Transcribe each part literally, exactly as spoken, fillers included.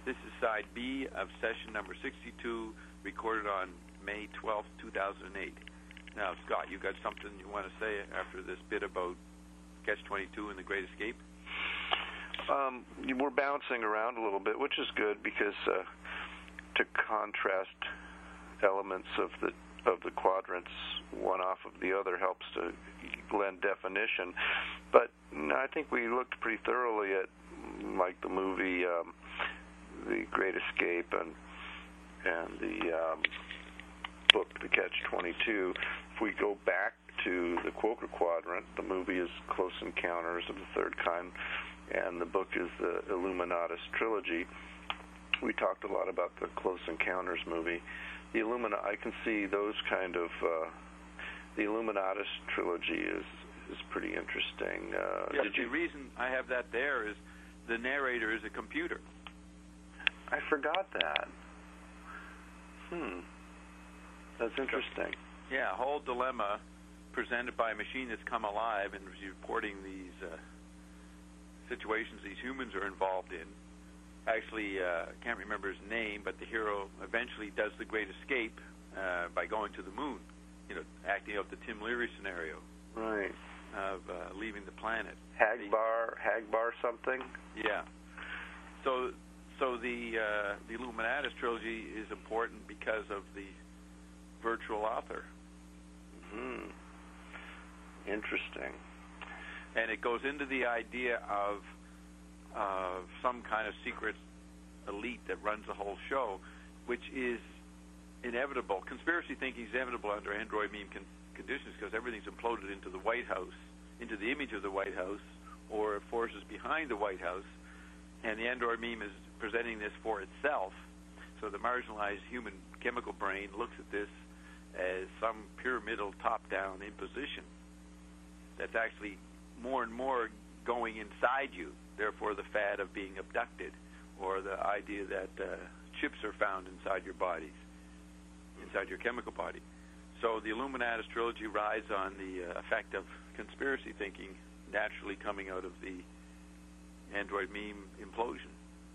This is side B of session number sixty-two, recorded on May twelfth, two thousand eight. Now, Scott, you got something you want to say after this bit about Catch twenty-two and the Great Escape? Um, we're bouncing around a little bit, which is good because uh, to contrast elements of the of the quadrants one off of the other helps to lend definition. But no, I think we looked pretty thoroughly at, like, the movie um, The Great Escape and and the um, book The Catch twenty-two. If we go back to the Quokka Quadrant, the movie is Close Encounters of the Third Kind, and the book is the Illuminatus Trilogy. We talked a lot about the Close Encounters movie. The Illumina, I can see those kind of, uh, the Illuminatus Trilogy is is pretty interesting. Uh, yeah, did the you... reason I have that there is the narrator is a computer. I forgot that. Hmm. That's interesting. Yeah, a whole dilemma presented by a machine that's come alive and is reporting these uh, situations these humans are involved in. Actually, I uh, can't remember his name, but the hero eventually does the Great Escape uh, by going to the moon, you know, acting out the Tim Leary scenario. Right. Of uh, leaving the planet. Hagbar, Hagbar something? Yeah. So so the, uh, the Illuminatus Trilogy is important because of the virtual author. Hmm. Interesting. And it goes into the idea of uh, some kind of secret elite that runs the whole show, which is inevitable. Conspiracy thinking is inevitable under Android meme con- conditions because everything's imploded into the White House, into the image of the White House, or forces behind the White House, and the Android meme is presenting this for itself. So the marginalized human chemical brain looks at this as some pyramidal top-down imposition that's actually more and more going inside you, therefore the fad of being abducted, or the idea that uh, chips are found inside your bodies, inside your chemical body. So the Illuminatus Trilogy rides on the uh, effect of conspiracy thinking naturally coming out of the Android meme implosion.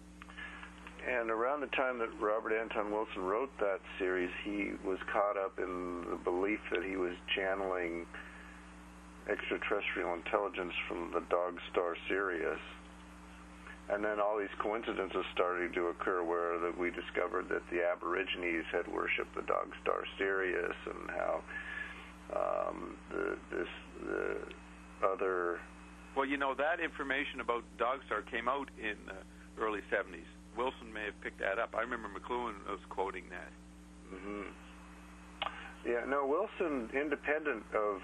And around the time that Robert Anton Wilson wrote that series, he was caught up in the belief that he was channeling extraterrestrial intelligence from the dog star Sirius. And then all these coincidences started to occur where that we discovered that the Aborigines had worshipped the dog star Sirius, and how um, the, this the other... Well, you know, that information about dog star came out in the early seventies. Wilson may have picked that up. I remember McLuhan was quoting that. Mm-hmm. Yeah, no, Wilson, independent of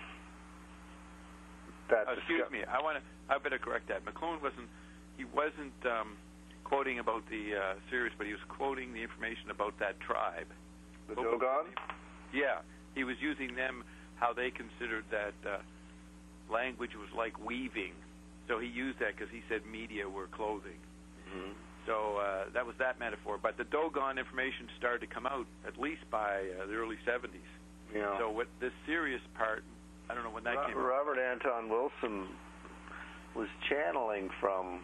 that... Uh, excuse me, I want to... I better correct that. McLuhan wasn't... He wasn't um, quoting about the uh, Sirius, but he was quoting the information about that tribe. The Dogon? Yeah. He was using them, how they considered that uh, language was like weaving. So he used that because he said media were clothing. Mm-hmm. So uh, that was that metaphor. But the Dogon information started to come out at least by uh, the early seventies. Yeah. So with this Sirius part, I don't know when that Ro- came out. Robert Anton Wilson was channeling from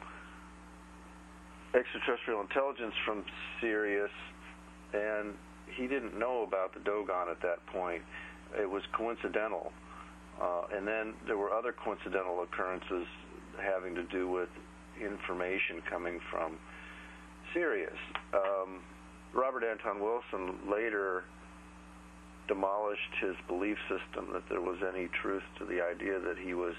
extraterrestrial intelligence from Sirius, and he didn't know about the Dogon at that point. It was coincidental. Uh, and then there were other coincidental occurrences having to do with information coming from Sirius. Um, Robert Anton Wilson later demolished his belief system that there was any truth to the idea that he was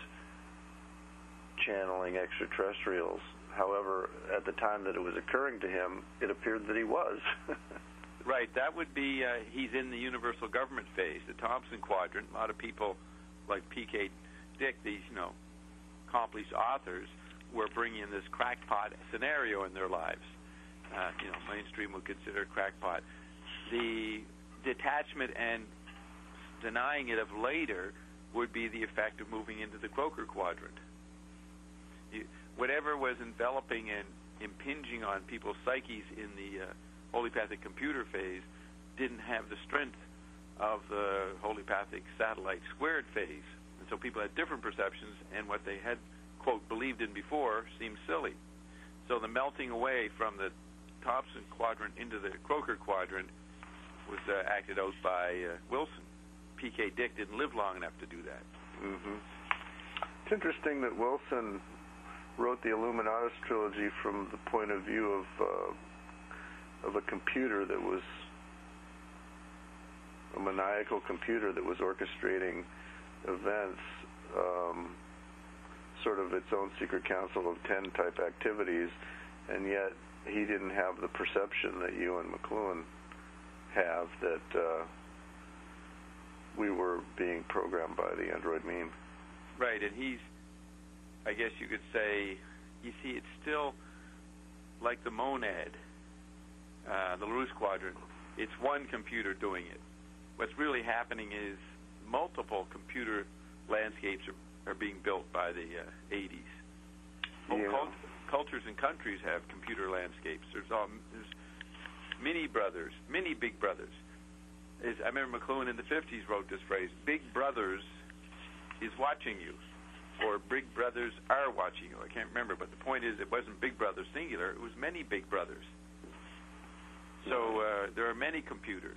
channeling extraterrestrials. However, at the time that it was occurring to him, it appeared that he was. Right. That would be, uh, he's in the universal government phase, the Thompson Quadrant. A lot of people like P K Dick, these, you know, accomplished authors, were bringing in this crackpot scenario in their lives. Uh, you know, mainstream would consider crackpot. The detachment and denying it of later would be the effect of moving into the Croker Quadrant. You, whatever was enveloping and impinging on people's psyches in the uh, holopathic computer phase didn't have the strength of the holopathic satellite squared phase. And so people had different perceptions, and what they had, quote, believed in before seemed silly. So the melting away from the Thompson quadrant into the Croker quadrant was uh, acted out by uh, Wilson. P K Dick didn't live long enough to do that. Mm-hmm. It's interesting that Wilson wrote the Illuminatus trilogy from the point of view of uh, of a computer that was a maniacal computer that was orchestrating events, um, sort of its own secret council of ten type activities, and yet he didn't have the perception that you and McLuhan have that uh, we were being programmed by the android meme. Right, and he's, I guess you could say, you see, it's still like the monad, uh, the LaRouche quadrant. It's one computer doing it. What's really happening is multiple computer landscapes are, are being built by the uh, eighties. Yeah. Cult- cultures and countries have computer landscapes. There's all there's mini brothers, mini big brothers. Is, I remember McLuhan in the fifties wrote this phrase: "Big brothers is watching you," or "Big brothers are watching you." I can't remember, but the point is, it wasn't big brothers singular; it was many big brothers. So uh, there are many computers,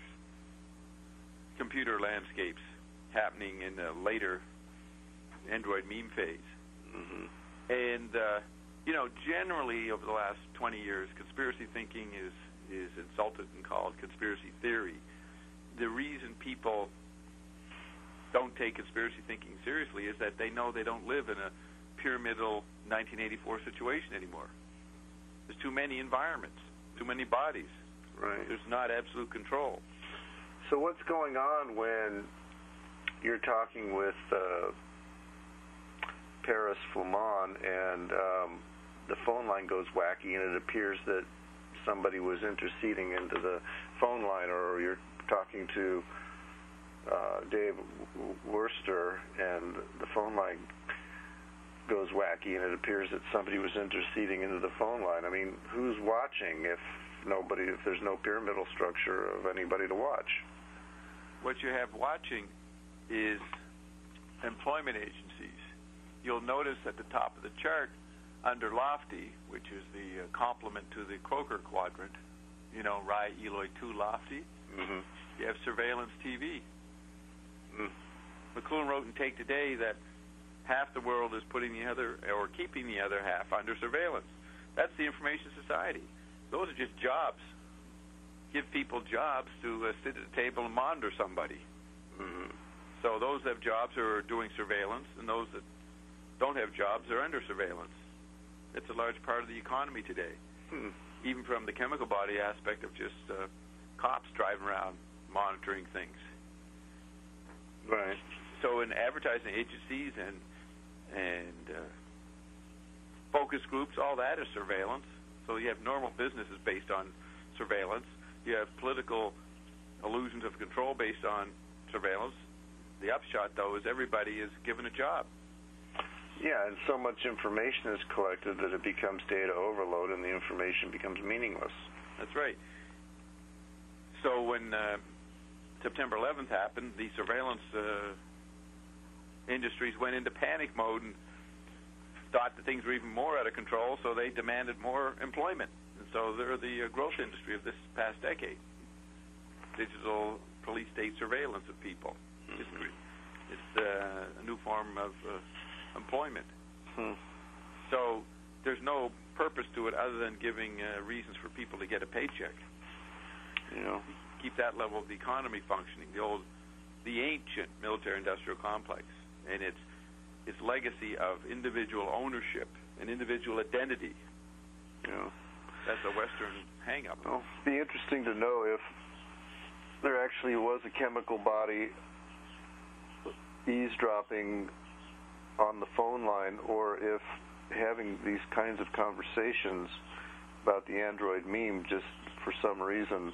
computer landscapes happening in the later Android meme phase. Mm-hmm. And uh, you know, generally over the last twenty years, conspiracy thinking is is insulted and called conspiracy theory. The reason people don't take conspiracy thinking seriously is that they know they don't live in a pyramidal nineteen eighty-four situation anymore. There's too many environments, too many bodies. Right. There's not absolute control. So what's going on when you're talking with uh, Paris Flamand and um, the phone line goes wacky and it appears that somebody was interceding into the phone line, or you're talking to uh, Dave Worster and the phone line goes wacky and it appears that somebody was interceding into the phone line? I mean, who's watching if nobody, if there's no pyramidal structure of anybody to watch? What you have watching is employment agencies. You'll notice at the top of the chart, under Lofty, which is the uh, complement to the Croker quadrant, you know, Rye, Eloy two Lofty, mm-hmm. you have surveillance T V. Mm. McLuhan wrote in Take Today that half the world is putting the other, or keeping the other half under surveillance. That's the information society. Those are just jobs. Give people jobs to uh, sit at a table and monitor somebody. Mm-hmm. So those that have jobs are doing surveillance, and those that don't have jobs are under surveillance. It's a large part of the economy today, hmm. even from the chemical body aspect of just uh, cops driving around monitoring things. Right. So in advertising agencies and and uh, focus groups, all that is surveillance. So you have normal businesses based on surveillance. You have political illusions of control based on surveillance. The upshot, though, is everybody is given a job. Yeah, and so much information is collected that it becomes data overload and the information becomes meaningless. That's right. So when uh, September eleventh happened, the surveillance uh, industries went into panic mode and thought that things were even more out of control, so they demanded more employment. And so they're the uh, growth industry of this past decade. Digital police state surveillance of people. Mm-hmm. It's, it's uh, a new form of uh, employment. Hmm. So there's no purpose to it other than giving uh, reasons for people to get a paycheck. You know, keep that level of the economy functioning. The old, the ancient military-industrial complex, and its its legacy of individual ownership and individual identity. You know, that's a Western hang-up. Well, it'd be interesting to know if there actually was a chemical body eavesdropping on the phone line, or if having these kinds of conversations about the android meme just for some reason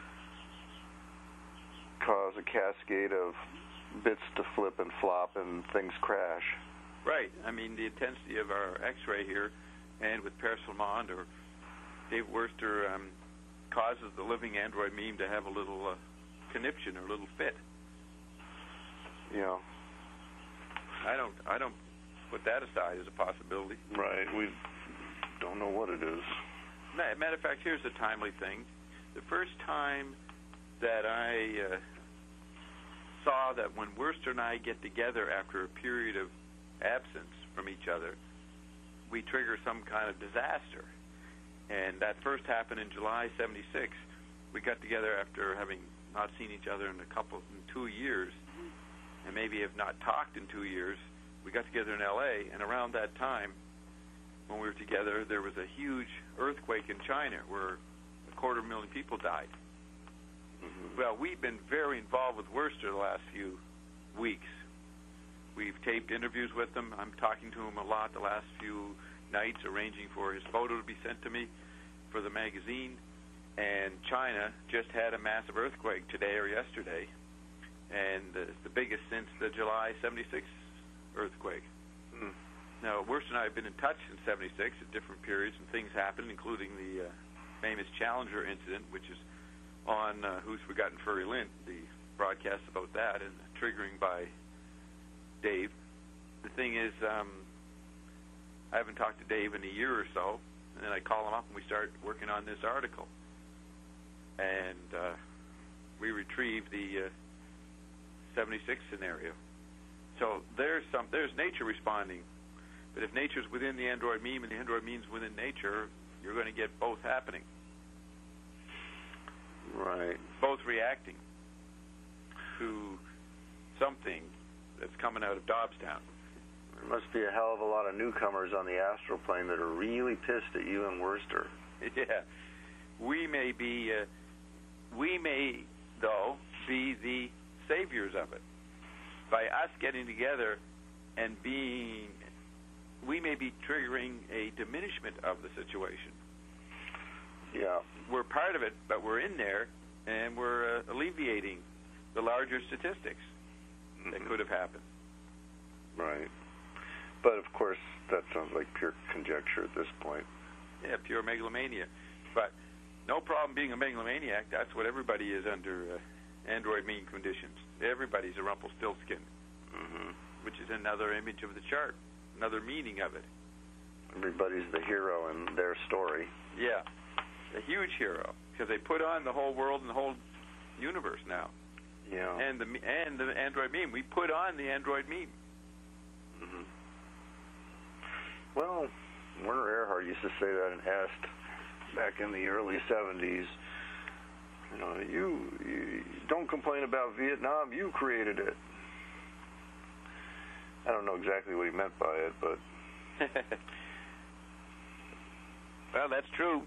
cause a cascade of bits to flip and flop and things crash. Right. I mean, the intensity of our X-ray here, and with Paris Flamand or Dave Worster, um, causes the living android meme to have a little uh, conniption or a little fit. Yeah. I don't. I don't put that aside as a possibility. Right. We don't know what it is. matter of fact, here's a timely thing. The first time that I uh, saw that when Worcester and I get together after a period of absence from each other, we trigger some kind of disaster. And that first happened in July seventy-six. We got together after having not seen each other in a couple, in two years, and maybe have not talked in two years. We got together in L A, and around that time, when we were together, there was a huge earthquake in China where a quarter of a million people died. Mm-hmm. Well, we've been very involved with Worcester the last few weeks. We've taped interviews with him. I'm talking to him a lot the last few nights, arranging for his photo to be sent to me for the magazine. And China just had a massive earthquake today or yesterday, and it's the biggest since the July seventy-six earthquake. Mm. Now, Worcester and I have been in touch since seventy-six at different periods, and things happened, including the uh, famous Challenger incident, which is on uh, Who's Forgotten Furry Lint, the broadcast about that, and triggering by Dave. The thing is, um, I haven't talked to Dave in a year or so, and then I call him up and we start working on this article. And uh, we retrieve the uh, seventy-six scenario. So there's some there's nature responding. But if nature's within the Android meme and the Android meme's within nature, you're going to get both happening. Right. Both reacting to something that's coming out of Dobbstown. There must be a hell of a lot of newcomers on the astral plane that are really pissed at you in Worcester. Yeah. We may be, uh, we may, though, be the saviors of it. By us getting together and being, we may be triggering a diminishment of the situation. Yeah. We're part of it, but we're in there, and we're uh, alleviating the larger statistics mm-hmm. that could have happened. Right. But, of course, that sounds like pure conjecture at this point. Yeah, pure megalomania. But no problem being a megalomaniac. That's what everybody is under uh, Android meme conditions. Everybody's a Rumpelstiltskin, mm-hmm. which is another image of the chart, another meaning of it. Everybody's the hero in their story. Yeah, a huge hero, because they put on the whole world and the whole universe now. Yeah. And the and the Android meme. We put on the Android meme. Mm-hmm. Well, Werner Erhard used to say that in Est back in the early seventies. You know, you, you don't complain about Vietnam, you created it. I don't know exactly what he meant by it, but... Well, that's true.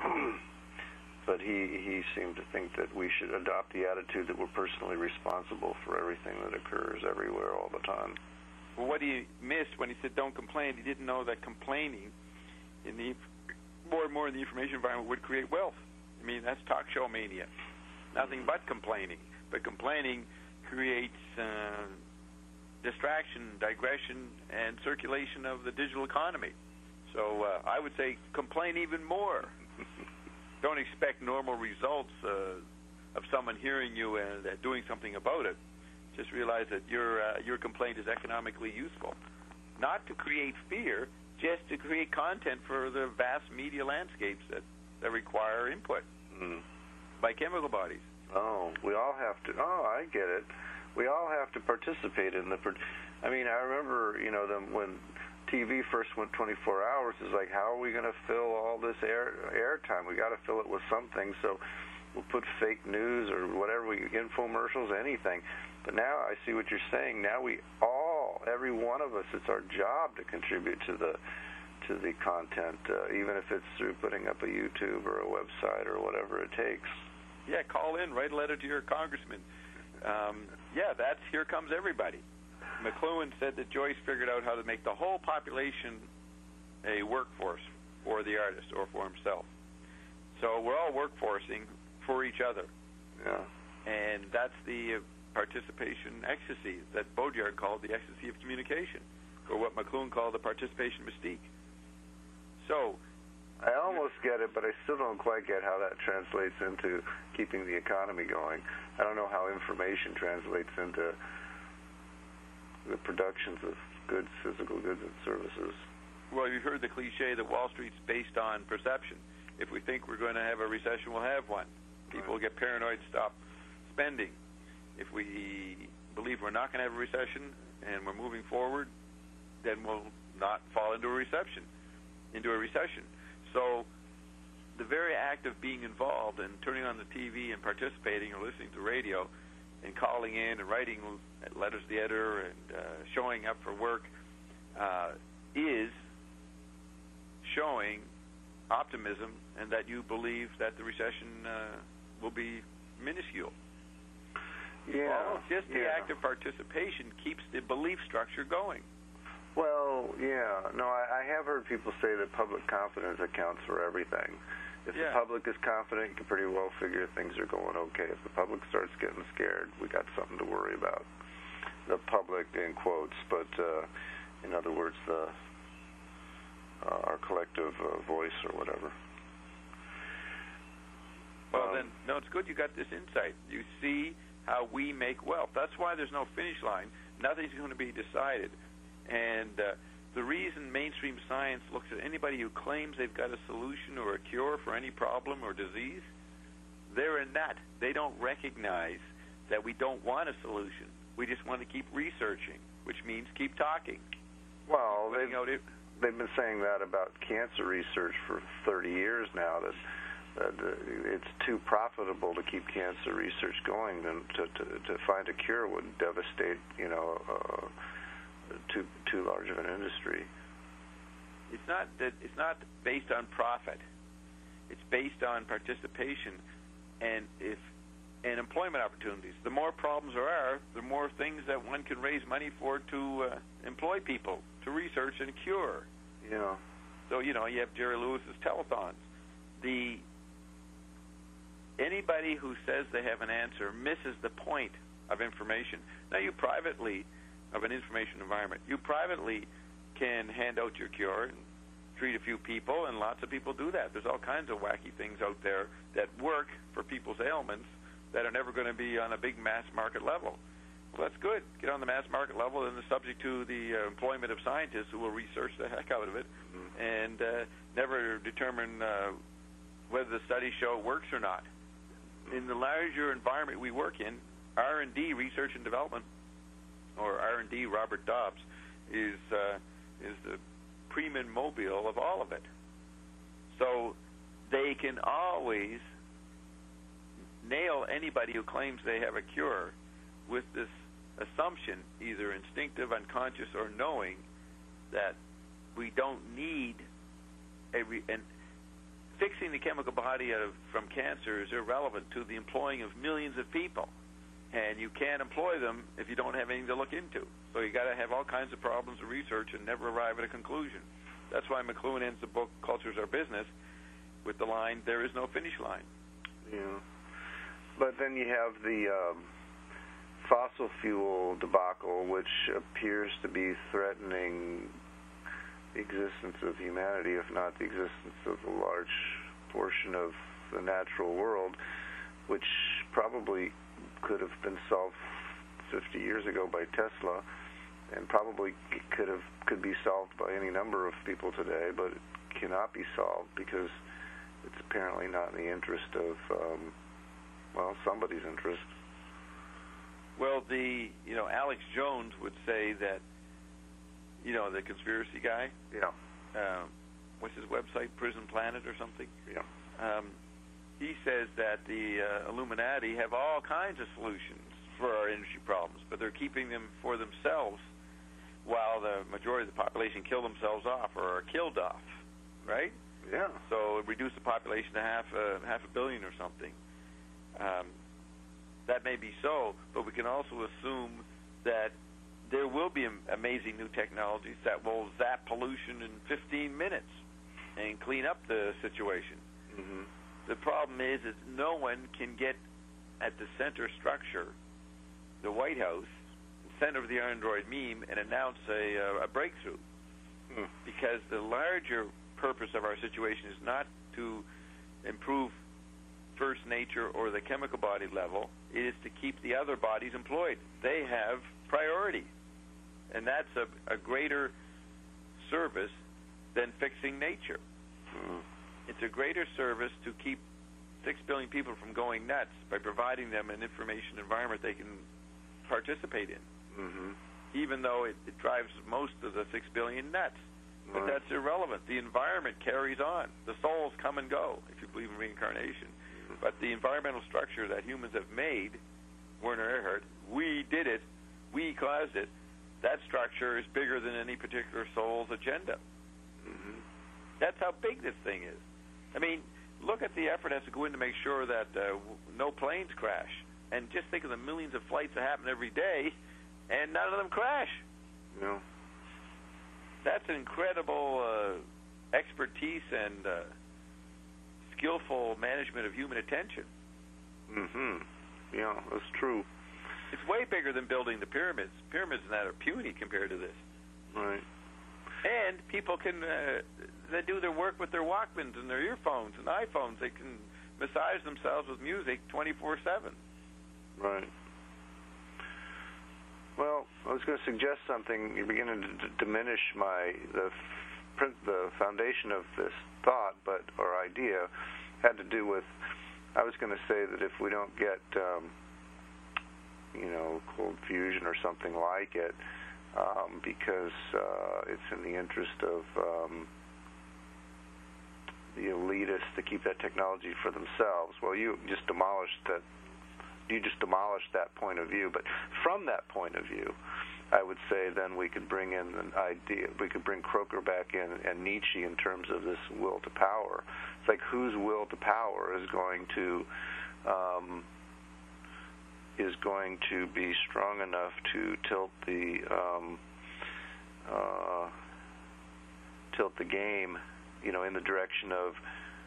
But he, he seemed to think that we should adopt the attitude that we're personally responsible for everything that occurs everywhere all the time. Well, what he missed when he said don't complain, he didn't know that complaining in the more and more in the information environment would create wealth. I mean, that's talk show mania. Nothing but complaining. But complaining creates uh, distraction, digression, and circulation of the digital economy. So uh, I would say complain even more. Don't expect normal results uh, of someone hearing you and uh, doing something about it. Just realize that your uh, your complaint is economically useful. Not to create fear, just to create content for the vast media landscapes that, that require input mm. by chemical bodies. Oh, we all have to. Oh, I get it. We all have to participate in the. I mean, I remember, you know, them when T V first went twenty-four hours. It's like, how are we going to fill all this air airtime? We got to fill it with something. So we'll put fake news or whatever, we infomercials, anything. But now I see what you're saying. Now we all, every one of us, it's our job to contribute to the to the content, uh, even if it's through putting up a YouTube or a website or whatever it takes. Yeah, call in, write a letter to your congressman. Um, yeah, that's Here Comes Everybody. McLuhan said that Joyce figured out how to make the whole population a workforce for the artist or for himself. So we're all workforcing for each other. Yeah. And that's the uh, participation ecstasy that Baudrillard called the ecstasy of communication, or what McLuhan called the participation mystique. So I almost get it, but I still don't quite get how that translates into keeping the economy going. I don't know how information translates into the productions of goods, physical goods and services. Well, you've heard the cliche that Wall Street's based on perception. If we think we're going to have a recession, we'll have one. People Right. get paranoid, stop spending. If we believe we're not going to have a recession and we're moving forward, then we'll not fall into a recession, into a recession. So the very act of being involved and turning on the T V and participating or listening to radio and calling in and writing letters to the editor and uh, showing up for work uh, is showing optimism and that you believe that the recession uh, will be minuscule. Yeah. Well, just the yeah. act of participation keeps the belief structure going. Well, yeah. No, I, I have heard people say that public confidence accounts for everything. If Yeah. the public is confident, you can pretty well figure things are going okay. If the public starts getting scared, we got something to worry about. The public, in quotes, but uh, in other words, the uh, our collective uh, voice or whatever. Well, Um, then, no, it's good you got this insight. You see how we make wealth. That's why there's no finish line. Nothing's going to be decided. And uh, the reason mainstream science looks at anybody who claims they've got a solution or a cure for any problem or disease, they're a nut. They don't recognize that we don't want a solution. We just want to keep researching, which means keep talking. Well, Putting they've, out it- they've been saying that about cancer research for thirty years now, that that uh, it's too profitable to keep cancer research going, and to, to, to find a cure would devastate, you know, uh, too too large of an industry. It's not that it's not based on profit. It's based on participation and if and employment opportunities. The more problems there are, the more things that one can raise money for to uh, employ people, to research and cure. Yeah. So, you know, you have Jerry Lewis's telethons. The anybody who says they have an answer misses the point of information. Now, you privately, of an information environment, you privately can hand out your cure and treat a few people, and lots of people do that. There's all kinds of wacky things out there that work for people's ailments that are never going to be on a big mass market level. Well, that's good. Get on the mass market level, and it's subject to the uh, employment of scientists who will research the heck out of it Mm-hmm. and uh, never determine uh, whether the studies show it works or not. In the larger environment we work in, R and D, research and development, or R and D, Robert Dobbs, is uh, is the primum mobile of all of it. So they can always nail anybody who claims they have a cure with this assumption, either instinctive, unconscious, or knowing, that we don't need a re- and fixing the chemical body out of, from cancer is irrelevant to the employing of millions of people, and you can't employ them if you don't have anything to look into. So you got to have all kinds of problems of research and never arrive at a conclusion. That's why McLuhan ends the book "Culture's Our Business" with the line, "There is no finish line." Yeah. But then you have the um, fossil fuel debacle, which appears to be threatening the existence of humanity, if not the existence of a large portion of the natural world, which probably could have been solved fifty years ago by Tesla, and probably could have could be solved by any number of people today, but it cannot be solved because it's apparently not in the interest of um, well, somebody's interest. Well, the you know Alex Jones would say that, you know, the conspiracy guy. Yeah. Uh, what's his website? Prison Planet or something. Yeah. Um, he says that the uh, Illuminati have all kinds of solutions for our energy problems, but they're keeping them for themselves while the majority of the population kill themselves off or are killed off, right? Yeah. So reduce the population to half uh, half a billion or something. Um, that may be so, but we can also assume that there will be am- amazing new technologies that will zap pollution in fifteen minutes and clean up the situation. Mm-hmm. The problem is that no one can get at the center structure, the White House, center of the Android meme, and announce a, uh, a breakthrough. Mm. Because the larger purpose of our situation is not to improve first nature or the chemical body level. It is to keep the other bodies employed. They have priority. And that's a, a greater service than fixing nature. Mm. it's a greater service to keep six billion people from going nuts by providing them an information environment they can participate in, mm-hmm. even though it, it drives most of the six billion nuts. But Right. that's irrelevant. The environment carries on. The souls come and go, if you believe in reincarnation. Mm-hmm. But the environmental structure that humans have made, Werner Erhard, we did it, we caused it, that structure is bigger than any particular soul's agenda. Mm-hmm. That's how big this thing is. I mean, look at the effort that has to go in to make sure that uh, no planes crash. And just think of the millions of flights that happen every day, and none of them crash. Yeah. That's incredible uh, expertise and uh, skillful management of human attention. Mm-hmm. Yeah, that's true. It's way bigger than building the pyramids. Pyramids and that are puny compared to this. Right. And people can uh, they do their work with their Walkmans and their earphones and iPhones. They can massage themselves with music twenty-four seven. Right. Well, I was going to suggest something. You're beginning to d- diminish my the f- the foundation of this thought, but or idea had to do with. I was going to say that if we don't get, um, you know, cold fusion or something like it, um, because uh, it's in the interest of um, the elitists to keep that technology for themselves. Well, you just demolished that. You just demolished that point of view. But from that point of view, I would say then we could bring in an idea. We could bring Croker back in and Nietzsche in terms of this will to power. It's like whose will to power is going to um, is going to be strong enough to tilt the um, uh, tilt the game, you know, in the direction of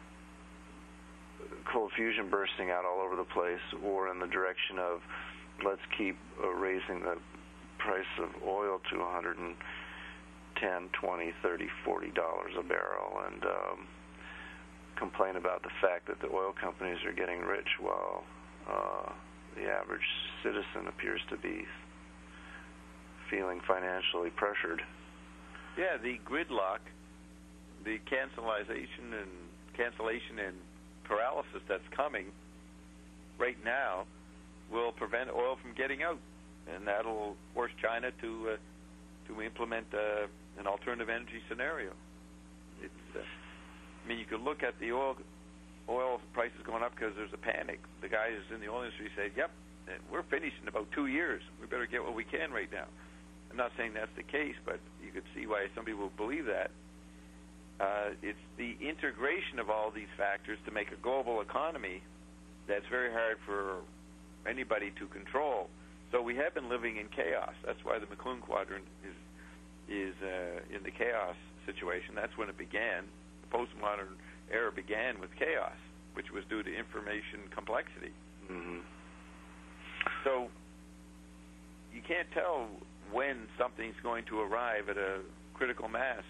cold fusion bursting out all over the place, or in the direction of let's keep uh, raising the price of oil to one hundred ten, twenty, thirty, forty dollars a barrel, and um, complain about the fact that the oil companies are getting rich while uh, the average citizen appears to be feeling financially pressured. Yeah, the gridlock, the cancellation and cancellation and paralysis that's coming right now will prevent oil from getting out, and that'll force China to uh, to implement uh, an alternative energy scenario. It's, uh, I mean, you could look at the oil oil prices going up because there's a panic. The guys in the oil industry say, "Yep, we're finished in about two years. We better get what we can right now." I'm not saying that's the case, but you could see why somebody will believe that. Uh, it's the integration of all these factors to make a global economy that's very hard for anybody to control. So we have been living in chaos. That's why the McLuhan Quadrant is is uh, in the chaos situation. That's when it began. The postmodern era began with chaos, which was due to information complexity. Mm-hmm. So you can't tell when something's going to arrive at a critical mass.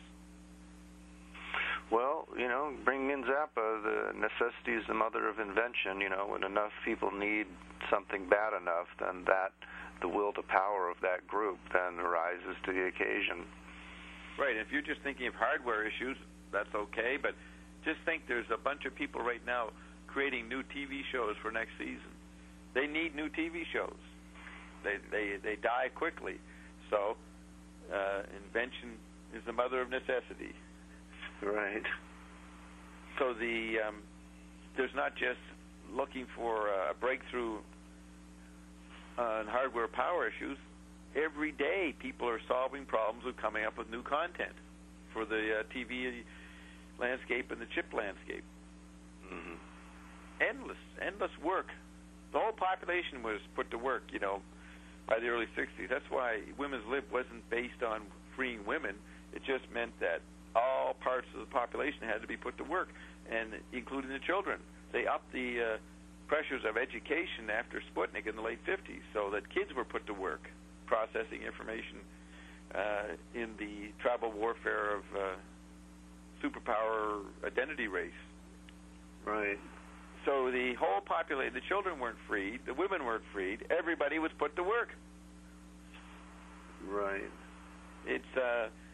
Well, you know, bring in Zappa, the necessity is the mother of invention. You know, when enough people need something bad enough, then that, the will to power of that group then rises to the occasion. Right, if you're just thinking of hardware issues, that's okay, but just think there's a bunch of people right now creating new T V shows for next season. They need new T V shows. They they, they die quickly. So uh, invention is the mother of necessity. Right. So the um, there's not just looking for a breakthrough on hardware power issues. Every day, people are solving problems with coming up with new content for the uh, T V landscape and the chip landscape. Mm-hmm. Endless, endless work. The whole population was put to work, you know, by the early sixties. That's why women's lib wasn't based on freeing women. It just meant that all parts of the population had to be put to work, and including the children. They upped the uh, pressures of education after Sputnik in the late fifties, so that kids were put to work processing information uh, in the tribal warfare of uh, superpower identity race. Right. So the whole population, the children weren't freed, the women weren't freed, everybody was put to work. Right. It's uh,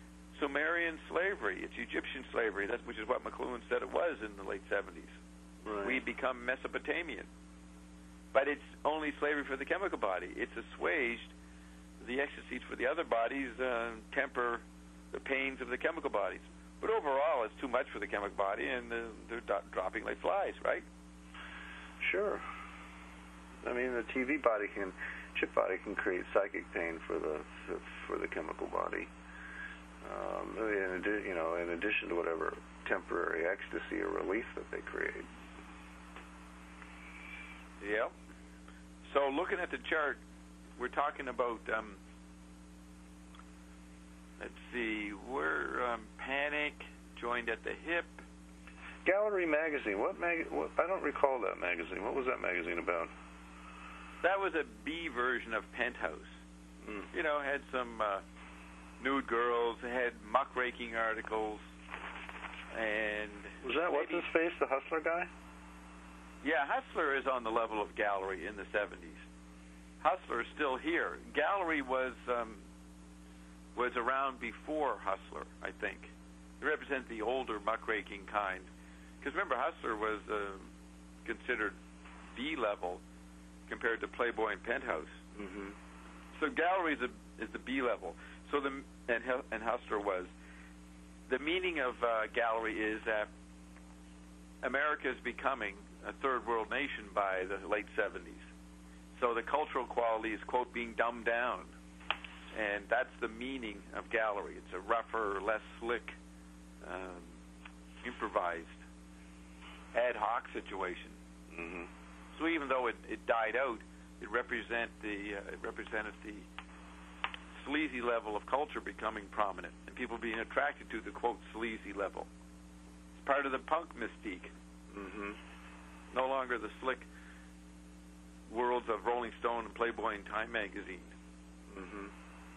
Sumerian slavery. It's Egyptian slavery, that's, which is what McLuhan said it was in the late seventies. Right. We become Mesopotamian. But it's only slavery for the chemical body. It's assuaged. The ecstasies for the other bodies uh, temper the pains of the chemical bodies. But overall, it's too much for the chemical body, and uh, they're do- dropping like flies, right? Sure. I mean, the T V body can, chip body can create psychic pain for the for the chemical body. Um, in adi- you know, in addition to whatever temporary ecstasy or relief that they create. Yeah. So looking at the chart, we're talking about, um, let's see, we're um, Panic, Joined at the Hip. Gallery magazine. What mag? What, I don't recall that magazine. What was that magazine about? That was a B version of Penthouse. Mm. You know, had some uh, nude girls, had muckraking articles, and was that what's his face, the Hustler guy? Yeah, Hustler is on the level of Gallery in the seventies. Hustler is still here. Gallery was um, was around before Hustler, I think. It represents the older muckraking kind. Because remember, Hustler was uh, considered B-level compared to Playboy and Penthouse. Mm-hmm. So Gallery is, a, is the B-level. So the and and Hustler was. The meaning of uh, Gallery is that America is becoming a third world nation by the late seventies. So the cultural quality is, quote, being dumbed down. And that's the meaning of Gallery. It's a rougher, less slick, um, improvised, ad hoc situation. Mm-hmm. So even though it, it died out, it represent the uh, it represented the sleazy level of culture becoming prominent and people being attracted to the, quote, sleazy level. It's part of the punk mystique. Mm-hmm. No longer the slick worlds of Rolling Stone and Playboy and Time magazine. Mm-hmm.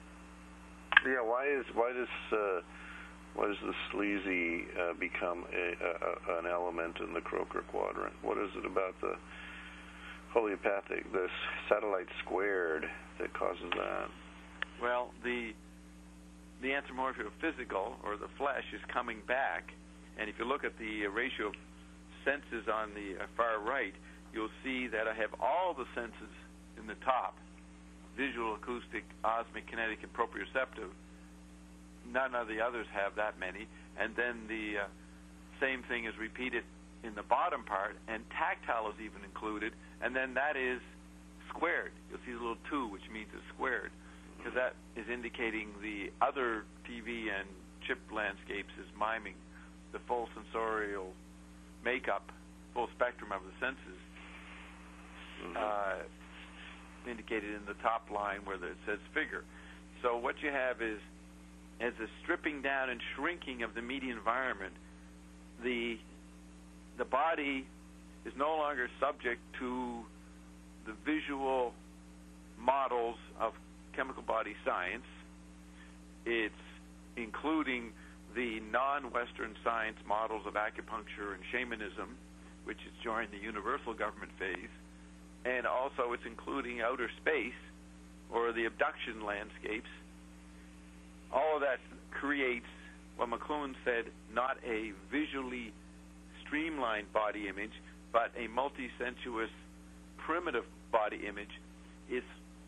Yeah, why is why does uh, why does the sleazy uh, become a, a, an element in the Croker quadrant? What is it about the homeopathic, the satellite squared, that causes that? Well, the the anthropomorpho-physical, or the flesh, is coming back, and if you look at the ratio of senses on the far right, you'll see that I have all the senses in the top: visual, acoustic, osmic, kinetic, and proprioceptive. None of the others have that many. And then the uh, same thing is repeated in the bottom part, and tactile is even included, and then that is squared. You'll see the little two, which means it's squared, because that is indicating the other T V and chip landscapes is miming the full sensorial makeup, full spectrum of the senses, mm-hmm. uh, indicated in the top line where it says figure. So what you have is, as a stripping down and shrinking of the media environment, the the body is no longer subject to the visual models of chemical body science. It's including the non-Western science models of acupuncture and shamanism, which has joined the universal government phase, and also it's including outer space, or the abduction landscapes. All of that creates what McLuhan said, not a visually streamlined body image, but a multi-sensuous primitive body image. It's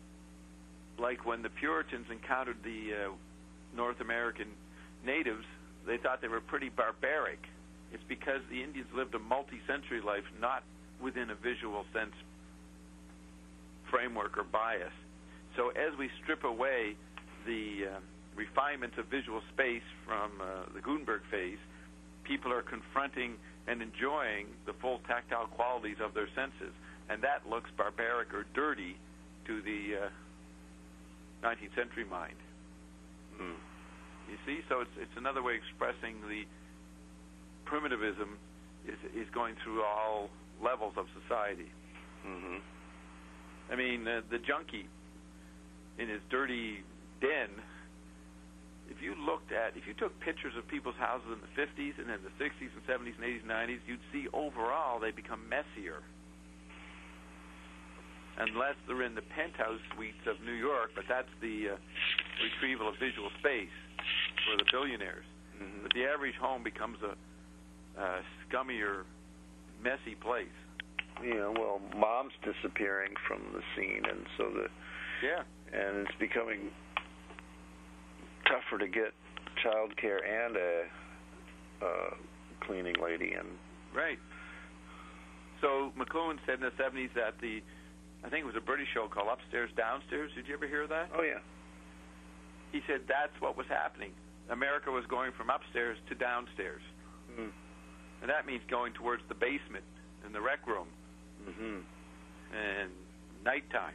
like when the Puritans encountered the uh, North American natives, they thought they were pretty barbaric. It's because the Indians lived a multi-sensory life, not within a visual sense framework or bias. So as we strip away the uh, refinements of visual space from uh, the Gutenberg phase, people are confronting and enjoying the full tactile qualities of their senses, and that looks barbaric or dirty to the uh, nineteenth century mind. Mm. You see, so it's it's another way of expressing the primitivism is is going through all levels of society. Mm-hmm. I mean, uh, the junkie in his dirty den, if you looked at, if you took pictures of people's houses in the fifties and then the sixties and seventies and eighties and nineties, you'd see overall they become messier. Unless they're in the penthouse suites of New York, but that's the uh, retrieval of visual space, for the billionaires. Mm-hmm. But the average home becomes a, a scummier, messy place. Yeah, well, mom's disappearing from the scene, and so the yeah, and it's becoming tougher to get child care and a uh, cleaning lady. And right. So McLuhan said in the seventies that the, I think it was a British show called Upstairs, Downstairs. Did you ever hear that? Oh, yeah. He said that's what was happening. America was going from upstairs to downstairs. Mm. And that means going towards the basement and the rec room mm-hmm. and nighttime.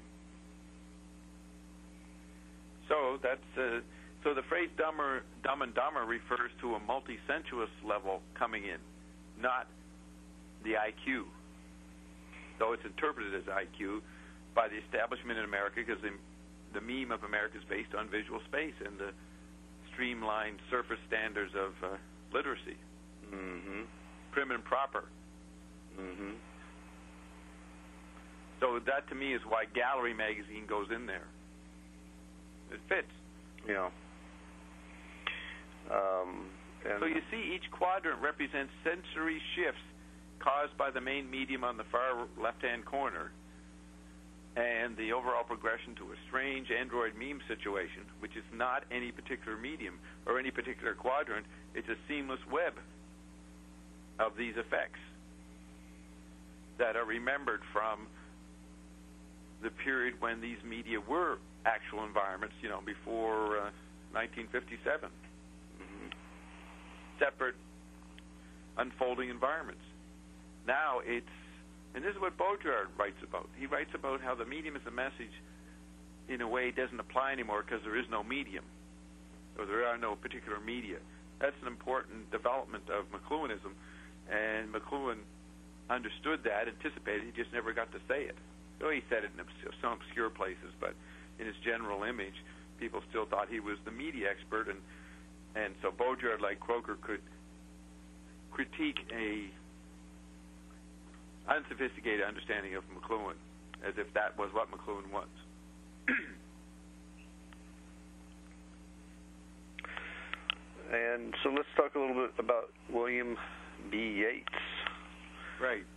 So that's uh, so the phrase dumber, dumb and dumber refers to a multi-sensuous level coming in, not the I Q. Though it's interpreted as I Q by the establishment in America, because the, the meme of America is based on visual space and the streamlined surface standards of uh, literacy. Mm-hmm. Prim and proper. Mm-hmm. So that, to me, is why Gallery magazine goes in there. It fits. Yeah. Um, and so you see each quadrant represents sensory shifts caused by the main medium on the far left-hand corner, and the overall progression to a strange Android meme situation, which is not any particular medium or any particular quadrant. It's a seamless web of these effects that are remembered from the period when these media were actual environments, you know, before uh, nineteen fifty-seven. Mm-hmm. Separate unfolding environments. Now it's, and this is what Baudrillard writes about. He writes about how the medium as a message, in a way, doesn't apply anymore because there is no medium, or there are no particular media. That's an important development of McLuhanism, and McLuhan understood that, anticipated, he just never got to say it. So he said it in some obscure places, but in his general image, people still thought he was the media expert, and and so Baudrillard, like Croker, could critique a unsophisticated understanding of McLuhan, as if that was what McLuhan was. And so let's talk a little bit about William B. Yeats. Right.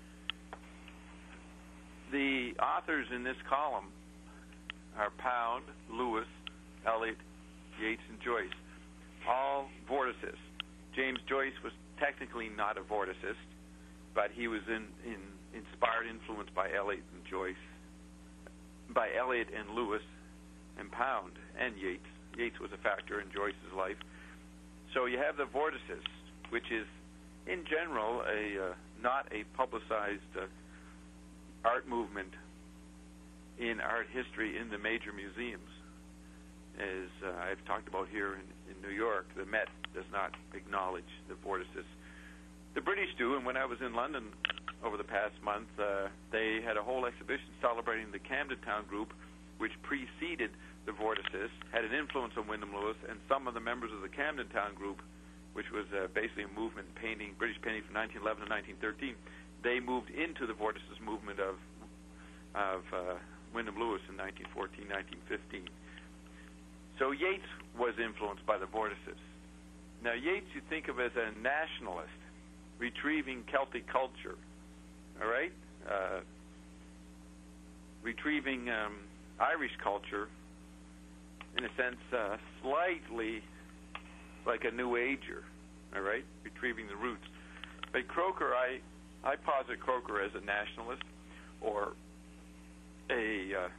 The authors in this column are Pound, Lewis, Eliot, Yeats, and Joyce, all vorticists. James Joyce was technically not a vorticist, but he was in, in inspired, influenced by Eliot and Joyce, by Eliot and Lewis and Pound and Yeats. Yeats was a factor in Joyce's life. So you have the vorticists, which is, in general, a uh, not a publicized uh, art movement in art history in the major museums. As uh, I've talked about here in, in New York, the Met does not acknowledge the vorticists. The British do, and when I was in London over the past month, uh, they had a whole exhibition celebrating the Camden Town group, which preceded the vorticists, had an influence on Wyndham Lewis, and some of the members of the Camden Town group, which was uh, basically a movement painting, British painting from nineteen eleven to nineteen thirteen, they moved into the vorticist movement of of uh, Wyndham Lewis in nineteen fourteen, nineteen fifteen. So Yeats was influenced by the vorticists. Now Yeats you think of as a nationalist, retrieving Celtic culture, all right? Uh, retrieving um, Irish culture, in a sense, uh, slightly like a New Ager, all right? Retrieving the roots. But Croker, I, I posit Croker as a nationalist, or a, uh,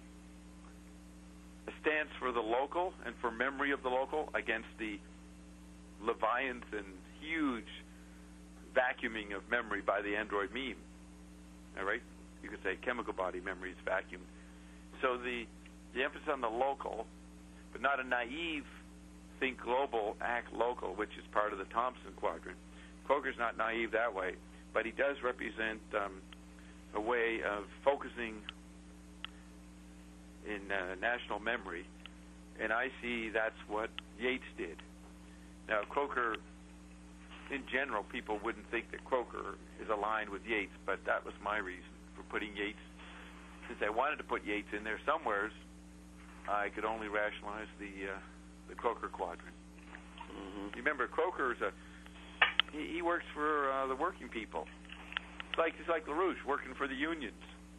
a stance for the local and for memory of the local against the Leviathan huge vacuuming of memory by the Android meme. All right? You could say chemical body memory is vacuumed. So the, the emphasis on the local, but not a naive think global, act local, which is part of the Thompson quadrant. Croker's not naive that way, but he does represent um, a way of focusing in uh, national memory, and I see that's what Yeats did. Now, Croker, in general, people wouldn't think that Croker is aligned with Yeats, but that was my reason for putting Yeats. Since I wanted to put Yeats in there somewheres, I could only rationalize the uh, the Croker quadrant. Mm-hmm. You remember, Croker is a he, he works for uh, the working people. It's like it's like LaRouche working for the unions.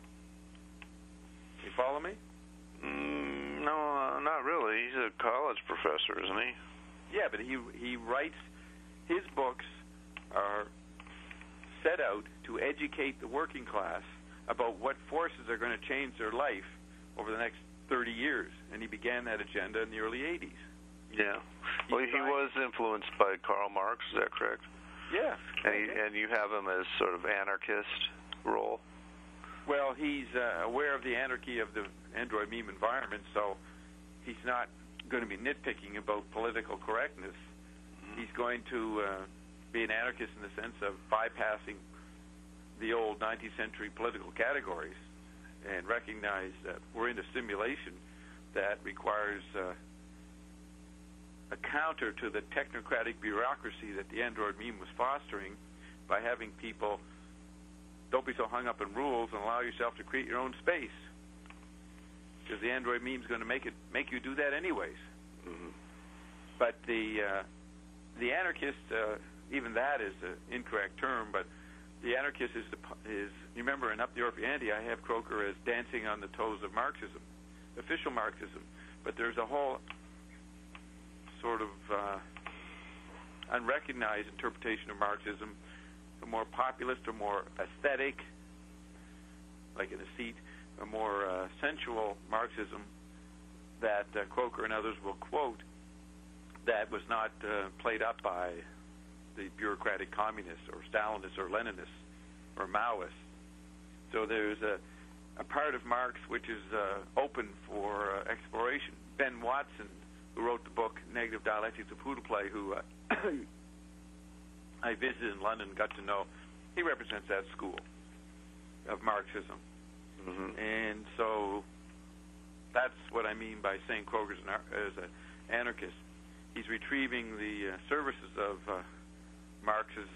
You follow me? Mm, no, uh, not really. He's a college professor, isn't he? Yeah, but he he writes, his books are set out to educate the working class about what forces are going to change their life over the next thirty years, and he began that agenda in the early eighties. Yeah. Well, he was influenced by Karl Marx, is that correct? Yeah. And, he, and you have him as sort of anarchist role? Well, he's uh, aware of the anarchy of the Android meme environment, so he's not going to be nitpicking about political correctness. Mm-hmm. He's going to uh, be an anarchist in the sense of bypassing the old nineteenth century political categories and recognize that we're in a simulation that requires uh, a counter to the technocratic bureaucracy that the Android meme was fostering by having people don't be so hung up in rules and allow yourself to create your own space. Because the Android meme is going to make it make you do that anyways. Mm-hmm. But the uh, the anarchist, uh, even that is an incorrect term, but the anarchist is, the, is you remember in Up the Orphy Andy, I have Croker as dancing on the toes of Marxism, official Marxism. But there's a whole sort of uh, unrecognized interpretation of Marxism, a more populist or more aesthetic, like an ascete, a more uh, sensual Marxism that uh, Croker and others will quote that was not uh, played up by the bureaucratic communists or Stalinists or Leninists or Maoists. So there's a, a part of Marx which is uh, open for uh, exploration. Ben Watson, who wrote the book Negative Dialectics of Poodle Play, who uh, I visited in London and got to know, he represents that school of Marxism. Mm-hmm. And so that's what I mean by saying Croker's an, as an anarchist. He's retrieving the uh, services of uh, Marx's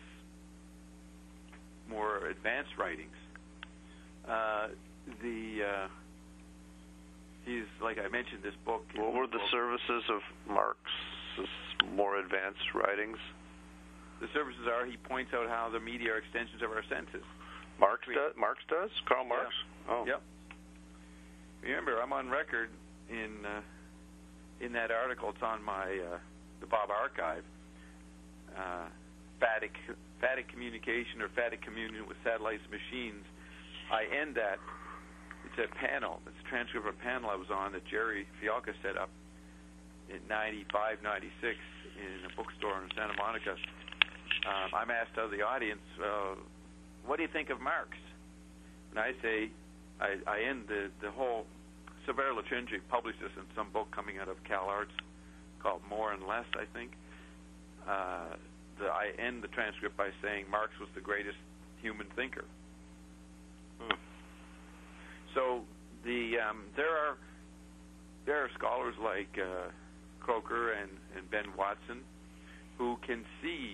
more advanced writings. Uh, the uh, he's, like I mentioned, this book. What were the book, services of Marx's more advanced writings? The services are, he points out how the media are extensions of our senses. Marx does? Marx does? Karl Marx? Yeah. Oh. Yep. Remember, I'm on record in uh, in that article. It's on my uh, the Bob archive. Uh, phatic, phatic communication or phatic communion with satellites and machines. I end that. It's a panel. It's a transcript of a panel I was on that Jerry Fialka set up in ninety-five, ninety-six in a bookstore in Santa Monica. Um, I'm asked of the audience, uh, what do you think of Marx? And I say, I, I end the, the whole, Severo Letringi published this in some book coming out of Cal Arts called More and Less, I think. Uh, the, I end the transcript by saying Marx was the greatest human thinker. Hmm. So the um, there are there are scholars like uh, Croker and, and Ben Watson who can see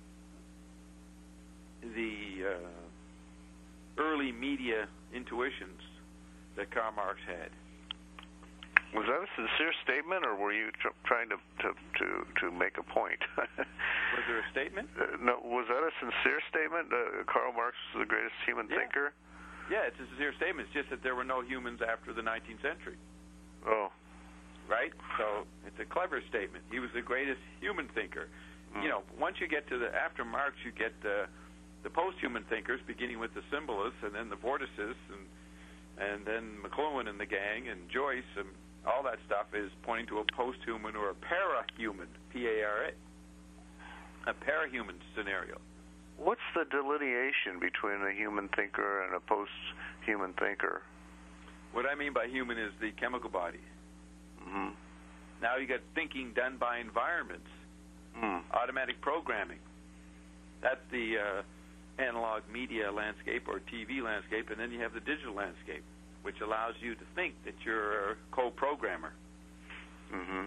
the uh, early media intuitions that Karl Marx had. Was that a sincere statement, or were you tr- trying to, to, to, to make a point? Was there a statement? Uh, no, was that a sincere statement? Uh, Karl Marx was the greatest human yeah. thinker? Yeah, it's a sincere statement. It's just that there were no humans after the nineteenth century. Oh. Right? So it's a clever statement. He was the greatest human thinker. Mm. You know, once you get to the, after Marx, you get the, the post-human thinkers, beginning with the symbolists, and then the vorticists, and and then McLuhan and the gang, and Joyce, and all that stuff is pointing to a post-human or a para-human, P A R A, a para-human scenario. What's the delineation between a human thinker and a post-human thinker? What I mean by human is the chemical body. Mm-hmm. Now you got thinking done by environments, mm. automatic programming. That's the uh, analog media landscape or T V landscape, and then you have the digital landscape, which allows you to think that you're a co-programmer. Mm-hmm.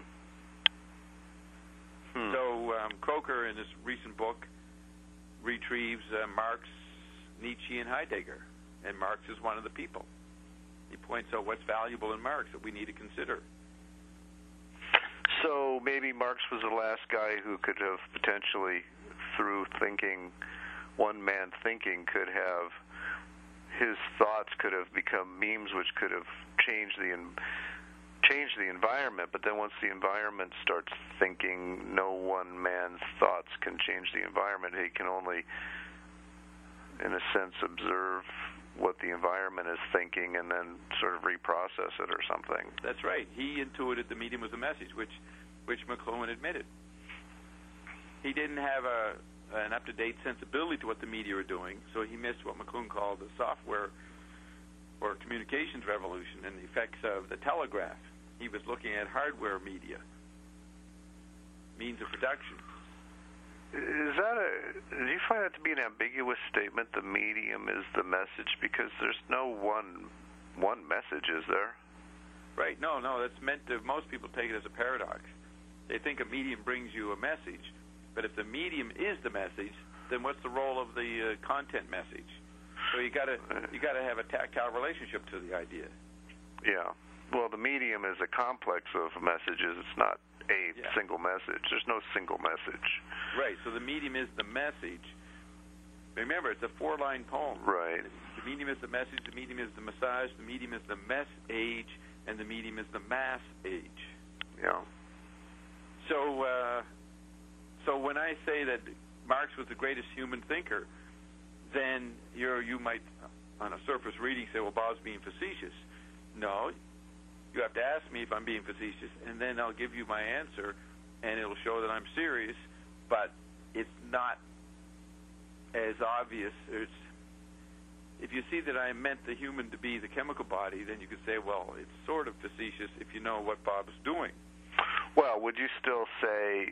Hmm. So um, Croker, in his recent book, retrieves uh, Marx, Nietzsche, and Heidegger, and Marx is one of the people. He points out what's valuable in Marx that we need to consider. So maybe Marx was the last guy who could have potentially, through thinking, one man thinking, could have, his thoughts could have become memes which could have changed the changed the environment, but then once the environment starts thinking, no one man's thoughts can change the environment. He can only, in a sense, observe what the environment is thinking and then sort of reprocess it or something. That's right. He intuited the medium was a message, which which McLuhan admitted. He didn't have a an up-to-date sensibility to what the media were doing, so he missed what McLuhan called the software or communications revolution and the effects of the telegraph. He was looking at hardware media, means of production. Is that a, do you find that to be an ambiguous statement, the medium is the message? Because there's no one one message, is there? Right. No, no, that's meant to, most people take it as a paradox. They think a medium brings you a message, but if the medium is the message, then what's the role of the uh, content message? So you got to you got to have a tactile relationship to the idea. Yeah. Well, the medium is a complex of messages. It's not a yeah. single message. There's no single message. Right. So the medium is the message. Remember, it's a four-line poem. Right. The medium is the message. The medium is the massage. The medium is the mess age, and the medium is the mass age. Yeah. So, uh, so when I say that Marx was the greatest human thinker, then you're, you might, on a surface reading, say, well, Bob's being facetious. No, you have to ask me if I'm being facetious, and then I'll give you my answer, and it'll show that I'm serious, but it's not as obvious. It's, if you see that I meant the human to be the chemical body, then you could say, well, it's sort of facetious if you know what Bob's doing. Well, would you still say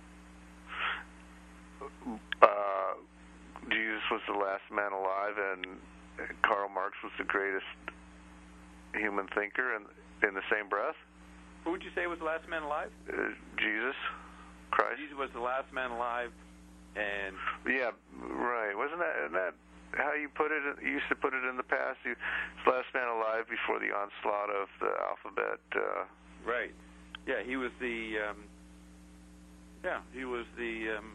uh, Jesus was the last man alive and Karl Marx was the greatest human thinker in, in the same breath? Who would you say was the last man alive? Uh, Jesus Christ. Jesus was the last man alive, and... Yeah, right. Wasn't that, isn't that how you put it? You used to put it in the past? He was the last man alive before the onslaught of the alphabet. Uh, right. Yeah, he was the... Um, yeah, he was the... Um,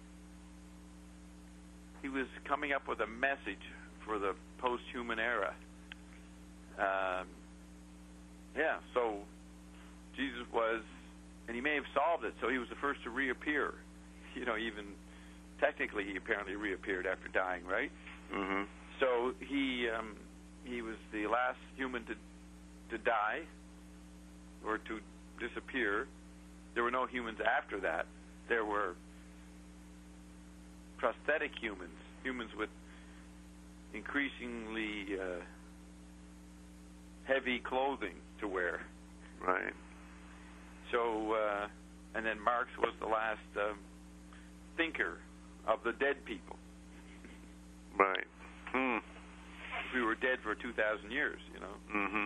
he was coming up with a message for the post-human era. Um, yeah, so Jesus was, and he may have solved it, so he was the first to reappear. You know, even technically he apparently reappeared after dying, right? Mm-hmm. So he um, he was the last human to to die or to disappear. There were no humans after that. There were prosthetic humans, humans with increasingly uh, heavy clothing to wear. Right. So, uh, and then Marx was the last uh, thinker of the dead people. Right. Hmm. We were dead for two thousand years, you know. Mm-hmm.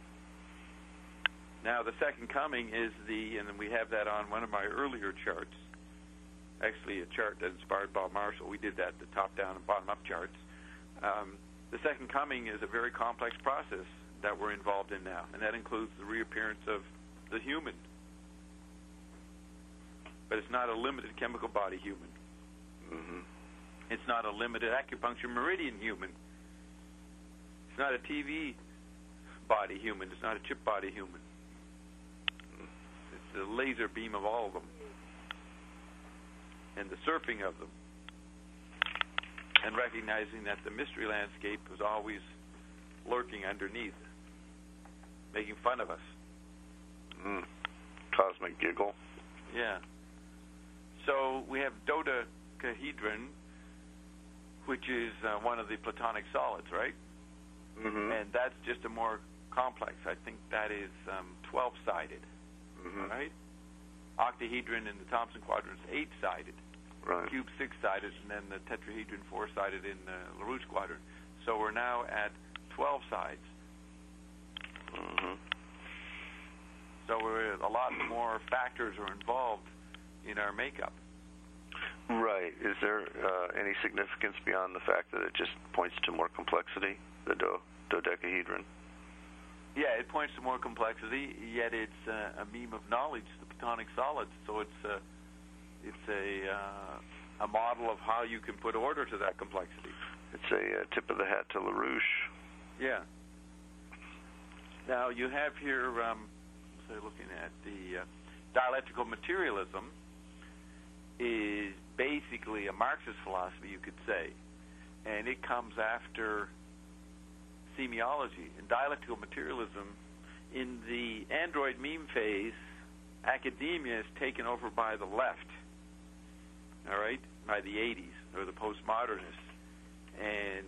Now, the second coming is the, and we have that on one of my earlier charts, actually a chart that inspired Bob Marshall. We did that, the top-down and bottom-up charts. Um, the second coming is a very complex process that we're involved in now, and that includes the reappearance of the human. But it's not a limited chemical body human. Mm-hmm. It's not a limited acupuncture meridian human. It's not a T V body human. It's not a chip body human. It's the laser beam of all of them and the surfing of them, and recognizing that the mystery landscape is always lurking underneath, making fun of us. Mm. Cosmic giggle. Yeah. So we have dodecahedron, which is uh, one of the Platonic solids, right? Mm-hmm. And that's just a more complex. I think that is um, twelve-sided, mm-hmm. right? Octahedron in the Thomson quadrant is eight-sided. Right. Cube six-sided, and then the tetrahedron four-sided in the LaRouche quadrant. So we're now at twelve sides. Mm-hmm. So we're, a lot more factors are involved in our makeup. Right. Is there uh, any significance beyond the fact that it just points to more complexity, the do- dodecahedron? Yeah, it points to more complexity, yet it's uh, a meme of knowledge, the tectonic solids. So it's a, it's a, uh, a model of how you can put order to that complexity. It's a uh, tip of the hat to LaRouche. Yeah. Now you have here, um, so looking at the uh, dialectical materialism is basically a Marxist philosophy, you could say, and it comes after semiology. And dialectical materialism, in the Android meme phase, academia is taken over by the left, all right, by the eighties, or the postmodernists. And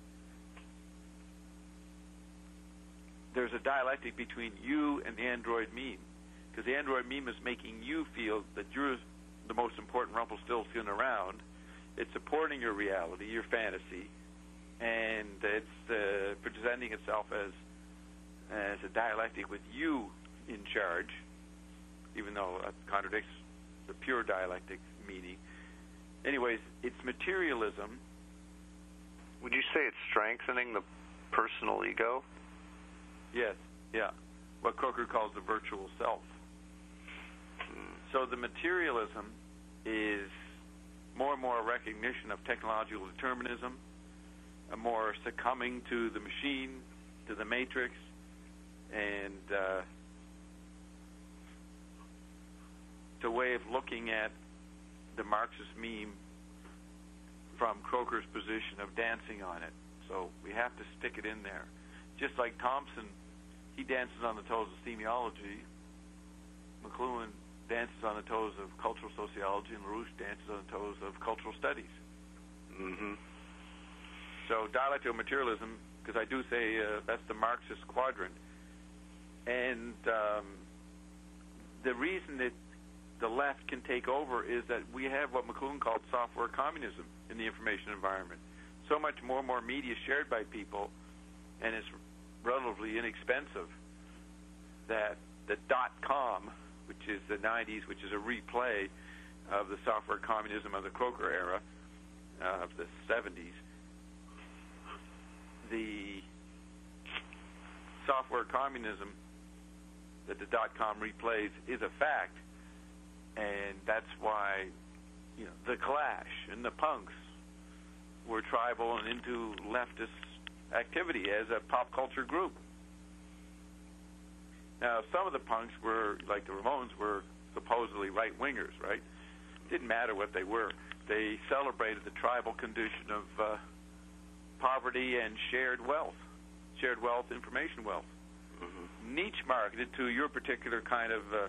there's a dialectic between you and the Android meme, because the Android meme is making you feel that you're the most important Rumpelstiltskin around. It's supporting your reality, your fantasy, and it's uh, presenting itself as as a dialectic with you in charge, even though it contradicts the pure dialectic meaning. Anyways, it's materialism. Would you say it's strengthening the personal ego? Yes, yeah. What Croker calls the virtual self. So the materialism is more and more a recognition of technological determinism, a more succumbing to the machine, to the matrix, and uh, it's a way of looking at the Marxist meme from Croker's position of dancing on it. So we have to stick it in there. Just like Thompson, he dances on the toes of semiology, McLuhan dances on the toes of cultural sociology, and LaRouche dances on the toes of cultural studies. Mm-hmm. So dialectical materialism, because I do say uh, that's the Marxist quadrant. And um, the reason that the left can take over is that we have what McLuhan called software communism in the information environment. So much more and more media shared by people, and it's relatively inexpensive, that the dot-com, which is the nineties, which is a replay of the software communism of the Croker era uh, of the seventies, the software communism that the dot-com replays is a fact, and that's why, you know, the Clash and the punks were tribal and into leftist activity as a pop culture group. Now, some of the punks were, like the Ramones, were supposedly right-wingers, right? Didn't matter what they were. They celebrated the tribal condition of uh, poverty and shared wealth, shared wealth, information wealth. Mm-hmm. Niche marketed to your particular kind of uh,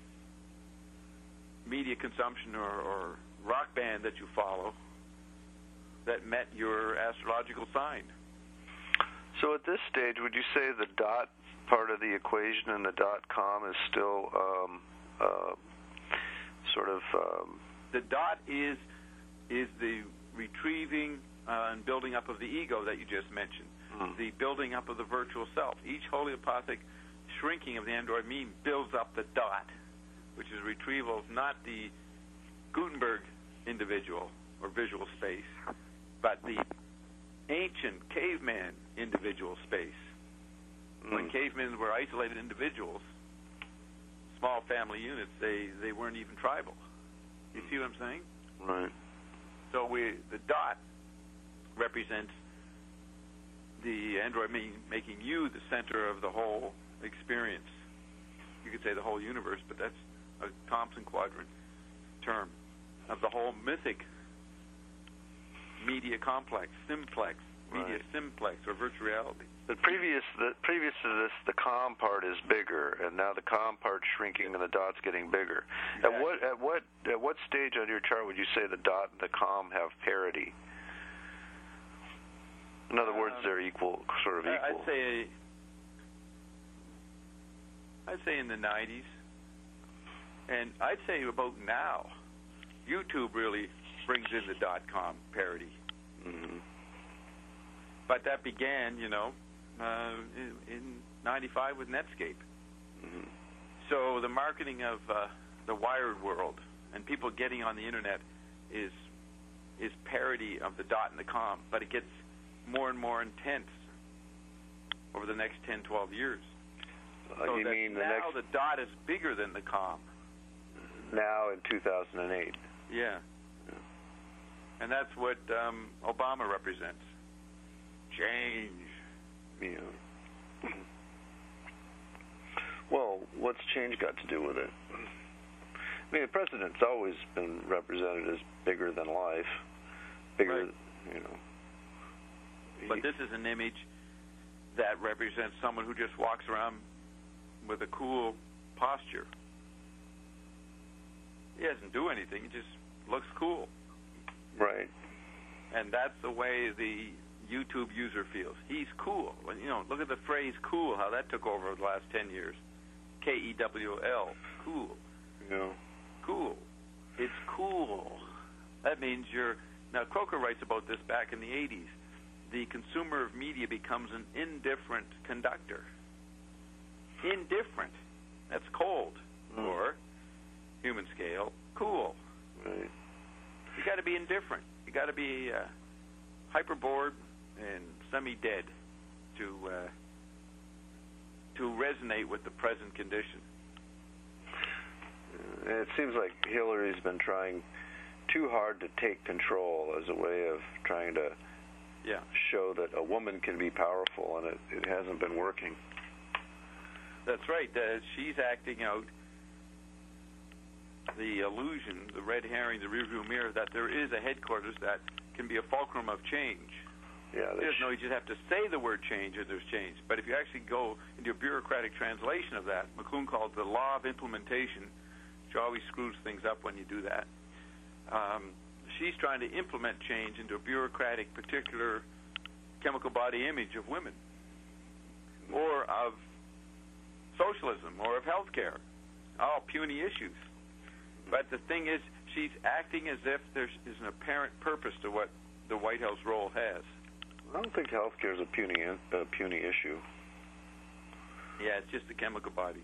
media consumption or, or rock band that you follow that met your astrological sign. So at this stage, would you say the dot part of the equation in the dot-com is still um, uh, sort of... Um... The dot is is the retrieving uh, and building up of the ego that you just mentioned, mm. the building up of the virtual self. Each homeopathic shrinking of the Android meme builds up the dot, which is retrieval of not the Gutenberg individual or visual space, but the ancient caveman individual space. Mm. When cavemen were isolated individuals, small family units, they, they weren't even tribal. You see what I'm saying? Right. So we the dot represents the Android meme, making you the center of the whole experience. You could say the whole universe, but that's a Thompson quadrant term of the whole mythic media complex, simplex, media right. simplex, or virtual reality. The previous, the previous to this, the com part is bigger, and now the com part's shrinking, and the dot's getting bigger. Exactly. At what, at what, at what stage on your chart would you say the dot and the com have parity? In other words, um, they're equal, sort of equal. I'd say, I'd say in the nineties, and I'd say about now, YouTube really brings in the dot-com parity. Mm-hmm. But that began, you know, uh, in, in ninety-five with Netscape. Mm-hmm. So the marketing of uh, the wired world and people getting on the internet is is parody of the dot and the com, but it gets more and more intense over the next ten, twelve years. Uh, so you that mean the now next... the dot is bigger than the com. now in two thousand eight. Yeah. yeah. And that's what um, Obama represents. Change. Yeah. Well, what's change got to do with it? I mean, the president's always been represented as bigger than life. Bigger, right. you know. But this is an image that represents someone who just walks around with a cool posture. He doesn't do anything. He just looks cool. Right. And that's the way the YouTube user feels. He's cool. And, you know, look at the phrase cool, how that took over the last ten years. K E W L, cool. Yeah. Cool. It's cool. That means you're... Now, Croker writes about this back in the eighties. The consumer of media becomes an indifferent conductor. Indifferent. That's cold. Mm. Or, human scale, cool. Right. You got to be indifferent. You got to be uh, hyperbored and semi-dead to uh, to resonate with the present condition. Uh, it seems like Hillary's been trying too hard to take control as a way of trying to yeah. show that a woman can be powerful, and it, it hasn't been working. That's right. Uh, she's acting out the illusion, the red herring, the rearview mirror, that there is a headquarters that can be a fulcrum of change. Yeah, there's no, you just have to say the word change and there's change. But if you actually go into a bureaucratic translation of that, McLuhan called it the law of implementation, which always screws things up when you do that. Um, she's trying to implement change into a bureaucratic, particular chemical body image of women, or of socialism, or of healthcare, all puny issues. But the thing is, she's acting as if there is an apparent purpose to what the White House role has. I don't think healthcare is a puny, a puny issue. Yeah, it's just the chemical body.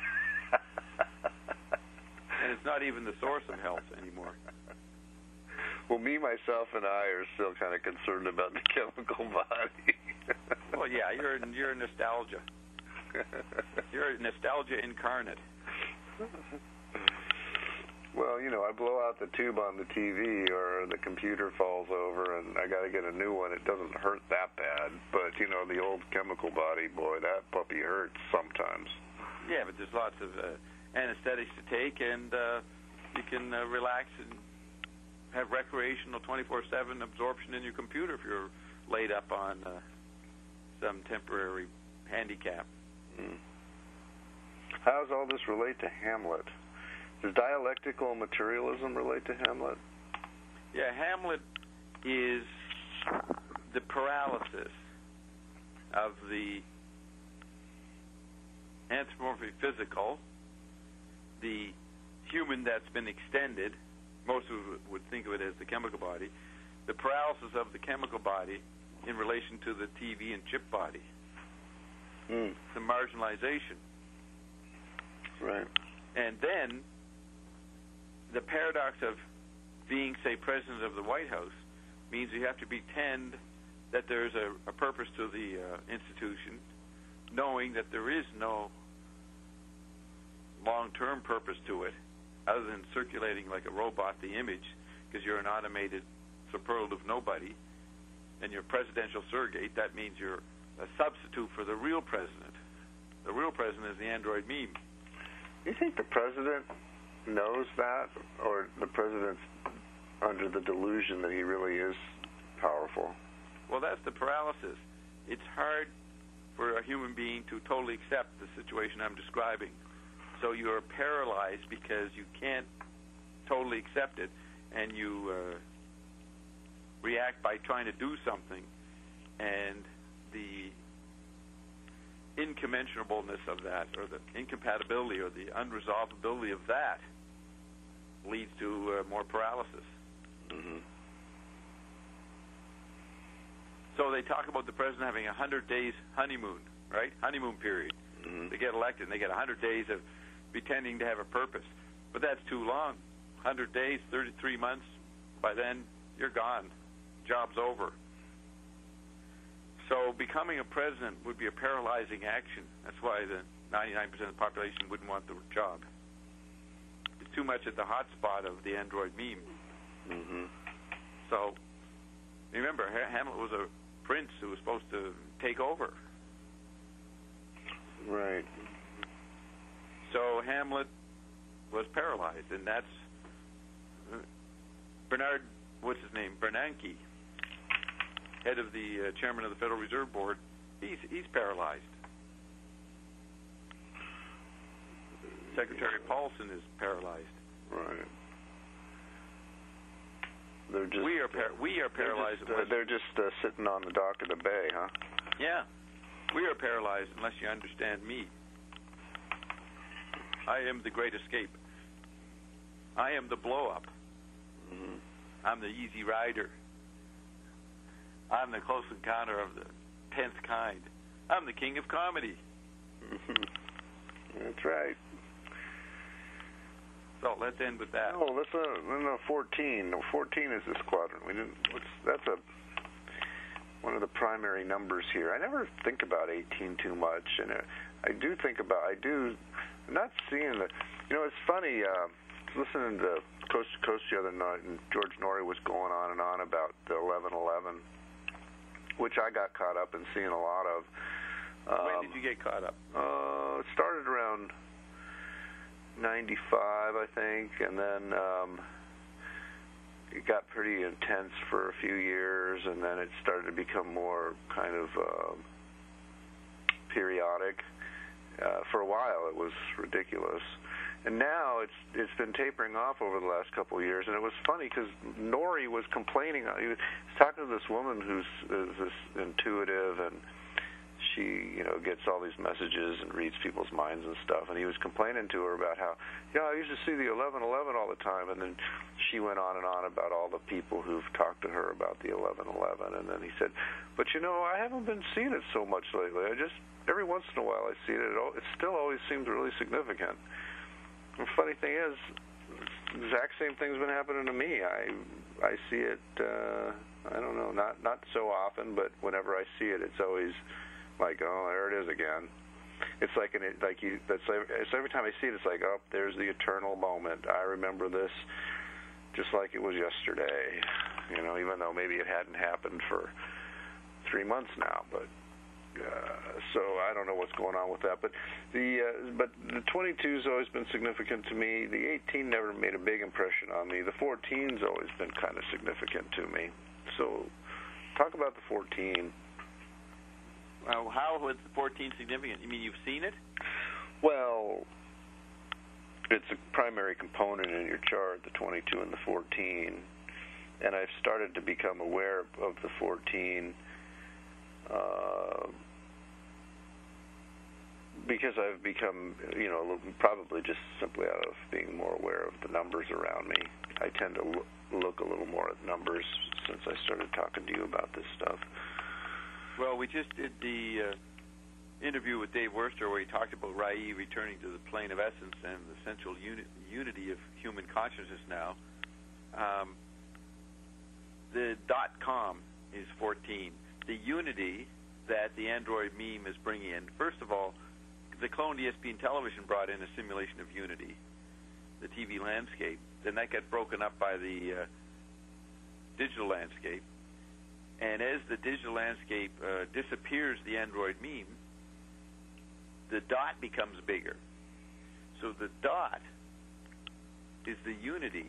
And it's not even the source of health anymore. Well, me, myself, and I are still kind of concerned about the chemical body. Well, yeah, you're you're nostalgia. You're nostalgia incarnate. Well, you know, I blow out the tube on the T V or the computer falls over and I got to get a new one. It doesn't hurt that bad. But, you know, the old chemical body, boy, that puppy hurts sometimes. Yeah, but there's lots of uh, anesthetics to take, and uh, you can uh, relax and have recreational twenty-four seven absorption in your computer if you're laid up on uh, some temporary handicap. Mm. How does all this relate to Hamlet? Does dialectical materialism relate to Hamlet? Yeah, Hamlet is the paralysis of the anthropomorphic physical, the human that's been extended. Most of us would think of it as the chemical body. The paralysis of the chemical body in relation to the T V and chip body. Mm. The marginalization. Right. And then the paradox of being, say, president of the White House means you have to pretend that there's a, a purpose to the uh, institution, knowing that there is no long-term purpose to it other than circulating like a robot the image, because you're an automated superlative nobody, and you're presidential surrogate. That means you're a substitute for the real president. The real president is the android meme. Do you think the president knows that, or the president's under the delusion that he really is powerful? Well, that's the paralysis. It's hard for a human being to totally accept the situation I'm describing. So you're paralyzed because you can't totally accept it, and you uh, react by trying to do something, and the incommensurableness of that, or the incompatibility, or the unresolvability of that leads to uh, more paralysis. Mm-hmm. So they talk about the president having a hundred days honeymoon, right? Honeymoon period. Mm-hmm. They get elected, and they get a hundred days of pretending to have a purpose. But that's too long. Hundred days, thirty-three months. By then, you're gone. Job's over. So becoming a president would be a paralyzing action. That's why the ninety-nine percent of the population wouldn't want the job. It's too much at the hot spot of the android meme. Mm-hmm. So, remember, ha- Hamlet was a prince who was supposed to take over. Right. So Hamlet was paralyzed, and that's uh, Bernard, what's his name, Bernanke, head of the uh, chairman of the Federal Reserve Board. He's he's paralyzed. Secretary Paulson is paralyzed. Right. They're just we are par- we are paralyzed. They're just, uh, they're just uh, sitting on the dock of the bay, huh? Yeah, we are paralyzed unless you understand me. I am the great escape. I am the blow-up. Mm-hmm. I'm the easy rider. I'm the close encounter of the tenth kind. I'm the king of comedy. Mm-hmm. That's right. So let's end with that. Oh, let's uh, no, fourteen. No, fourteen is this quadrant. We didn't. What's, that's a one of the primary numbers here. I never think about eighteen too much, and uh, I do think about. I do. I'm not seeing the. You know, it's funny. Uh, listening to Coast to Coast the other night, and George Norrie was going on and on about the eleven eleven, which I got caught up in seeing a lot of. Um, when did you get caught up? Uh, it started around ninety-five, I think, and then um, it got pretty intense for a few years, and then it started to become more kind of uh, periodic. Uh, for a while, it was ridiculous, and now it's it's been tapering off over the last couple of years. And it was funny because Norrie was complaining. He was talking to this woman who's is this intuitive, and she, you know, gets all these messages and reads people's minds and stuff. And he was complaining to her about how, yeah, I used to see the eleven eleven all the time. And then she went on and on about all the people who've talked to her about the eleven eleven. And then he said, but you know, I haven't been seeing it so much lately. I just every once in a while I see it. It, it still always seems really significant. The funny thing is, the exact same thing's been happening to me. I I see it. Uh, I don't know, not not so often, but whenever I see it, it's always like, oh, there it is again. It's like an it, like you. That's like, it's every time I see it, it's like, oh, there's the eternal moment. I remember this just like it was yesterday. You know, even though maybe it hadn't happened for three months now, but. Uh, so I don't know what's going on with that, but the uh, but the twenty-two's always been significant to me. The eighteen never made a big impression on me. The fourteen's always been kind of significant to me. So talk about the fourteen. Uh, how was the fourteen significant? You mean you've seen it? Well, it's a primary component in your chart, the twenty-two and the fourteen, and I've started to become aware of the fourteen. Uh, because I've become, you know, probably just simply out of being more aware of the numbers around me. I tend to look, look a little more at numbers since I started talking to you about this stuff. Well, we just did the uh, interview with Dave Worster where he talked about Rai returning to the plane of essence and the essential uni- unity of human consciousness now. Um, the dot-com is fourteen. The unity that the Android meme is bringing in, first of all, the cloned E S P N television brought in a simulation of unity, the T V landscape. Then that got broken up by the uh, digital landscape. And as the digital landscape uh, disappears the Android meme, the dot becomes bigger. So the dot is the unity,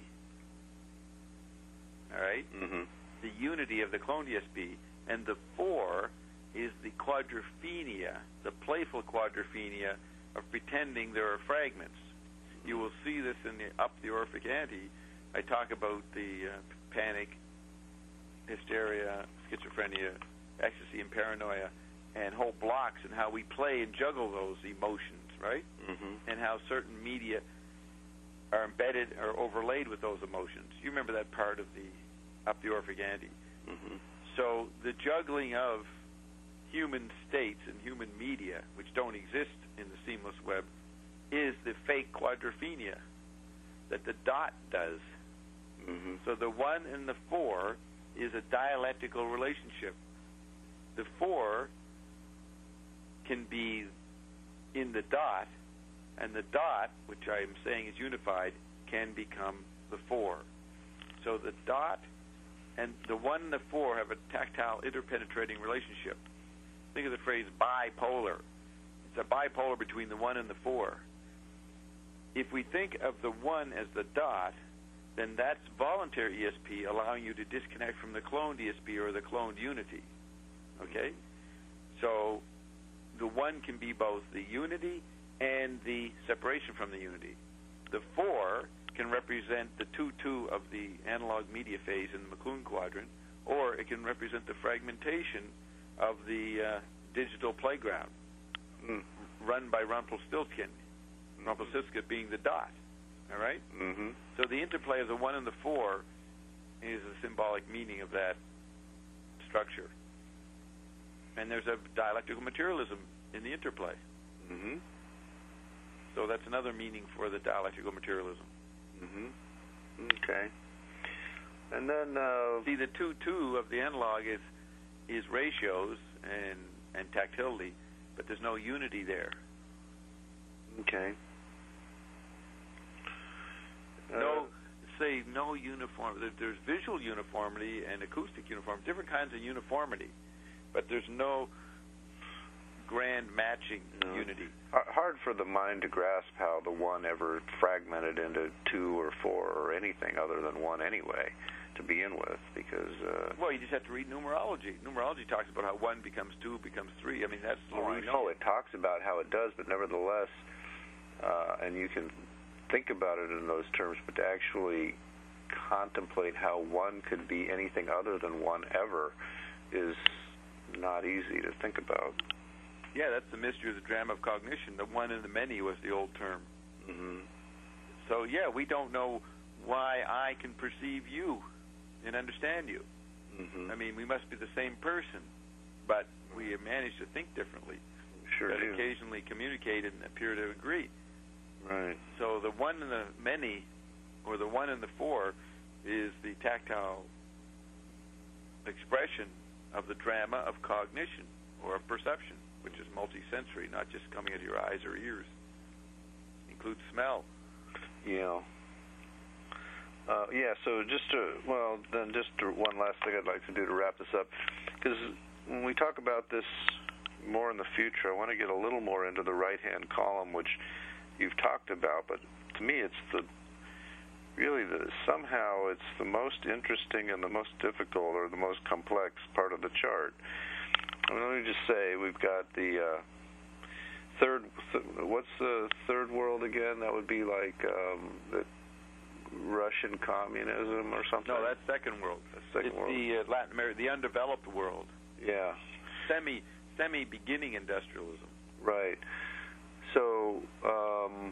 all right? Mm-hmm. The unity of the cloned E S P. And the four is the quadrophenia, the playful quadrophenia of pretending there are fragments. You will see this in the Up the Orphic Ante. I talk about the uh, panic, hysteria, schizophrenia, ecstasy, and paranoia, and whole blocks, and how we play and juggle those emotions, right? Mm-hmm. And how certain media are embedded or overlaid with those emotions. You remember that part of the Up the Orphic Ante. Mm-hmm. So the juggling of human states and human media, which don't exist in the seamless web, is the fake quadrophenia that the dot does. Mm-hmm. So the one and the four is a dialectical relationship. The four can be in the dot, and the dot, which I'm saying is unified, can become the four. So the dot and the one and the four have a tactile interpenetrating relationship. Think of the phrase bipolar. It's a bipolar between the one and the four. If we think of the one as the dot, then that's voluntary E S P, allowing you to disconnect from the cloned E S P or the cloned unity. Okay? So the one can be both the unity and the separation from the unity. The four can represent the two two of the analog media phase in the McLuhan quadrant, or it can represent the fragmentation of the uh, digital playground mm. run by Rumpelstiltskin, mm-hmm. Rumpelstiltskin being the dot. All right? Mm-hmm. So the interplay of the one and the four is the symbolic meaning of that structure. And there's a dialectical materialism in the interplay. Mm-hmm. So that's another meaning for the dialectical materialism. Mm-hmm. Okay. And then uh, see, the two two of the analog is is ratios and and tactility, but there's no unity there. Okay. No, uh, say no uniform. There's visual uniformity and acoustic uniformity, different kinds of uniformity, but there's no grand matching no. unity. Hard for the mind to grasp how the one ever fragmented into two or four or anything other than one anyway, to begin with, because... Uh, well, you just have to read numerology. Numerology talks about how one becomes two, becomes three. I mean, that's... Oh, I know. It talks about how it does, but nevertheless, uh, and you can think about it in those terms, but to actually contemplate how one could be anything other than one ever is not easy to think about. Yeah, that's the mystery of the drama of cognition. The one and the many was the old term. Mm-hmm. So, yeah, we don't know why I can perceive you and understand you. Mm-hmm. I mean, we must be the same person, but we have managed to think differently. Sure but do. occasionally communicate and appear to agree. Right. So the one and the many, or the one and the four, is the tactile expression of the drama of cognition or of perception, which is multisensory, not just coming out of your eyes or ears. It includes smell. Yeah. Uh, yeah, so just to, well, then just to, one last thing I'd like to do to wrap this up, because when we talk about this more in the future, I want to get a little more into the right-hand column, which you've talked about, but to me it's the, really the, somehow it's the most interesting and the most difficult or the most complex part of the chart. I mean, let me just say, we've got the uh, third, th- what's the third world again? That would be like um, the Russian communism or something? No, that's second world. That's second it's world. the uh, Latin America, the undeveloped world. Yeah. Semi, semi-beginning industrialism. Right. So, um...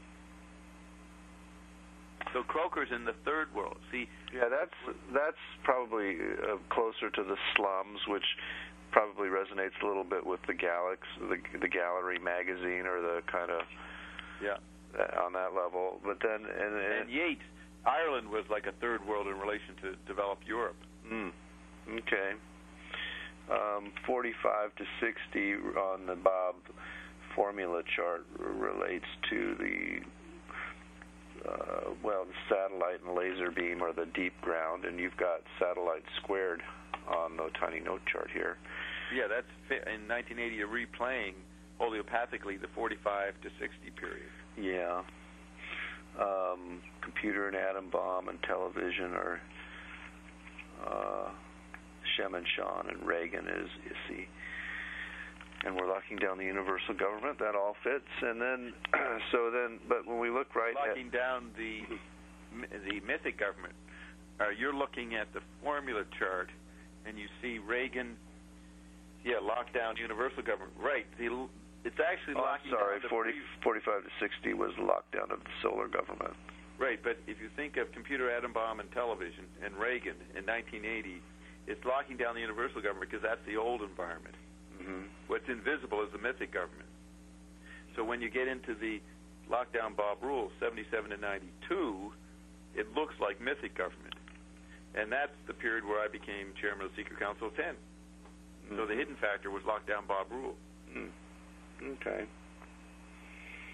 So Croker's in the third world. See? Yeah, that's that's probably uh, closer to the slums, which probably resonates a little bit with the Galax, the the Gallery magazine, or the kind of yeah uh, on that level. But then and, and, and Yeats, Ireland was like a third world in relation to developed Europe. Mm, okay. Um, forty-five to sixty on the Bob formula chart relates to the uh, well, the satellite and laser beam, or the deep ground, and you've got satellite squared on the tiny note chart here. Yeah, that's in nineteen eighty, you're replaying homeopathically the forty-five to sixty period. Yeah. Um, computer and atom bomb and television are uh, Shem and Sean, and Reagan is Issy. And we're locking down the universal government. That all fits. And then, so then, but when we look right locking at... down the the mythic government, uh, you're looking at the formula chart, and you see Reagan, yeah, lockdown universal government. Right. The, it's actually oh, locking sorry, down the forty, pre- forty-five to sixty was the lockdown of the solar government. Right, but if you think of computer, atom bomb, and television, and Reagan in nineteen eighty, it's locking down the universal government because that's the old environment. Mm-hmm. What's invisible is the mythic government. So when you get into the lockdown Bob rule, seventy-seven to ninety-two, it looks like mythic government. And that's the period where I became chairman of the Secret Council of Ten. Mm-hmm. So the hidden factor was lockdown Bob rule. Mm. Okay.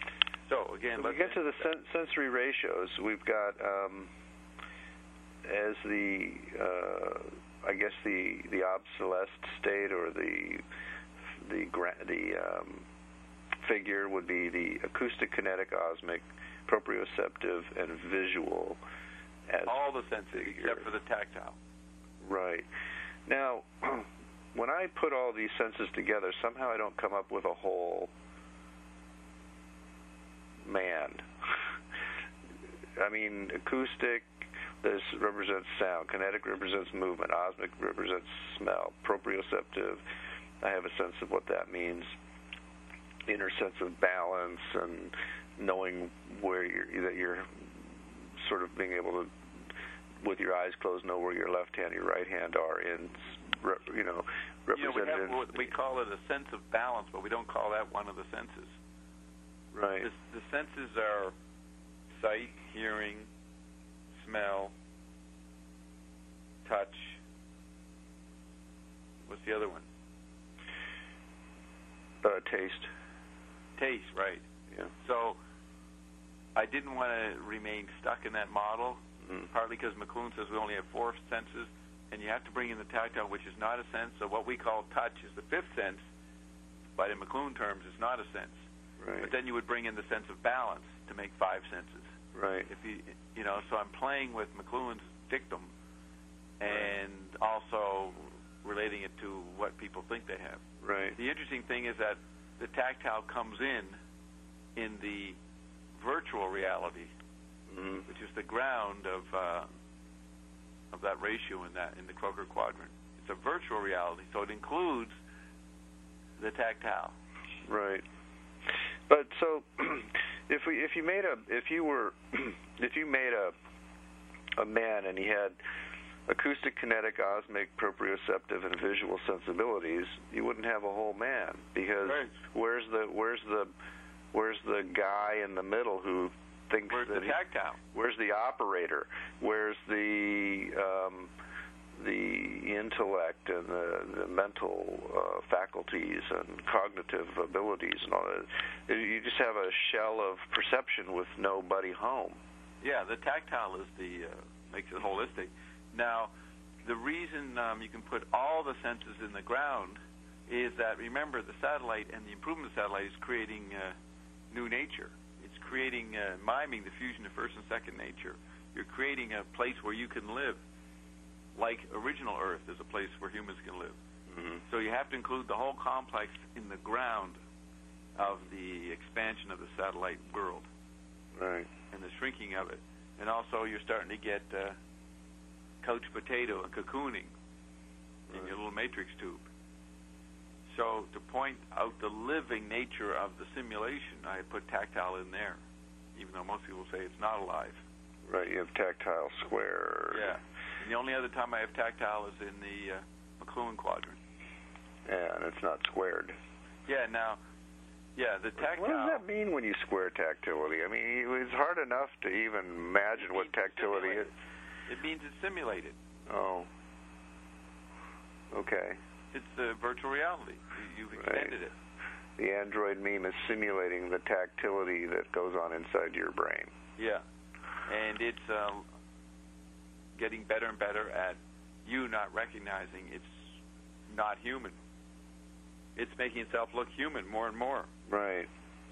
So again, so let's we get to the sen- sensory ratios. We've got um, as the uh, I guess the the obsolesced state, or the the gra- the um, figure would be the acoustic, kinetic, osmic, proprioceptive, and visual. As all the senses figure. except for the tactile. Right. Now, when I put all these senses together, somehow I don't come up with a whole man. I mean, acoustic, this represents sound. Kinetic represents movement. Osmic represents smell. Proprioceptive, I have a sense of what that means. Inner sense of balance and knowing where you're, that you're sort of being able to, with your eyes closed, know where your left hand and your right hand are in, you know, represented. You know, we have what we call it a sense of balance, but we don't call that one of the senses. Right. The, the senses are sight, hearing, smell, touch. What's the other one? Uh, taste. Taste, right. Yeah. So I didn't want to remain stuck in that model, mm. partly because McLuhan says we only have four senses, and you have to bring in the tactile, which is not a sense. So what we call touch is the fifth sense, but in McLuhan terms, it's not a sense. Right. But then you would bring in the sense of balance to make five senses. Right. If you, you know, so I'm playing with McLuhan's dictum, and right. also relating it to what people think they have. Right. The interesting thing is that the tactile comes in in the virtual reality, mm-hmm. which is the ground of uh, of that ratio in that in the Croker quadrant. It's a virtual reality, so it includes the tactile. Right. But so, if we if you made a if you were if you made a a man and he had acoustic, kinetic, osmic, proprioceptive, and visual sensibilities, you wouldn't have a whole man, because right. where's the where's the where's the guy in the middle who thinks where's that the tactile? He, where's the operator? Where's the um, the intellect and the, the mental uh, faculties and cognitive abilities and all that? You just have a shell of perception with nobody home. Yeah, the tactile is the uh, makes it holistic. Now, the reason um, you can put all the senses in the ground is that, remember, the satellite and the improvement of the satellite is creating uh, new nature. It's creating, uh, miming the fusion of first and second nature. You're creating a place where you can live, like original Earth is a place where humans can live. Mm-hmm. So you have to include the whole complex in the ground of the expansion of the satellite world. Right. And the shrinking of it. And also you're starting to get uh, couch potato and cocooning in right. your little matrix tube. So to point out the living nature of the simulation, I put tactile in there, even though most people say it's not alive. Right, you have tactile square. Yeah. And the only other time I have tactile is in the uh, McLuhan quadrant. Yeah, and it's not squared. Yeah, now, yeah, the tactile... What does that mean when you square tactility? I mean, it's hard enough to even imagine what tactility is. It means it's simulated. Oh. Okay. It's the virtual reality. You've extended right. it. The Android meme is simulating the tactility that goes on inside your brain. Yeah. And it's uh, getting better and better at you not recognizing it's not human. It's making itself look human more and more. Right.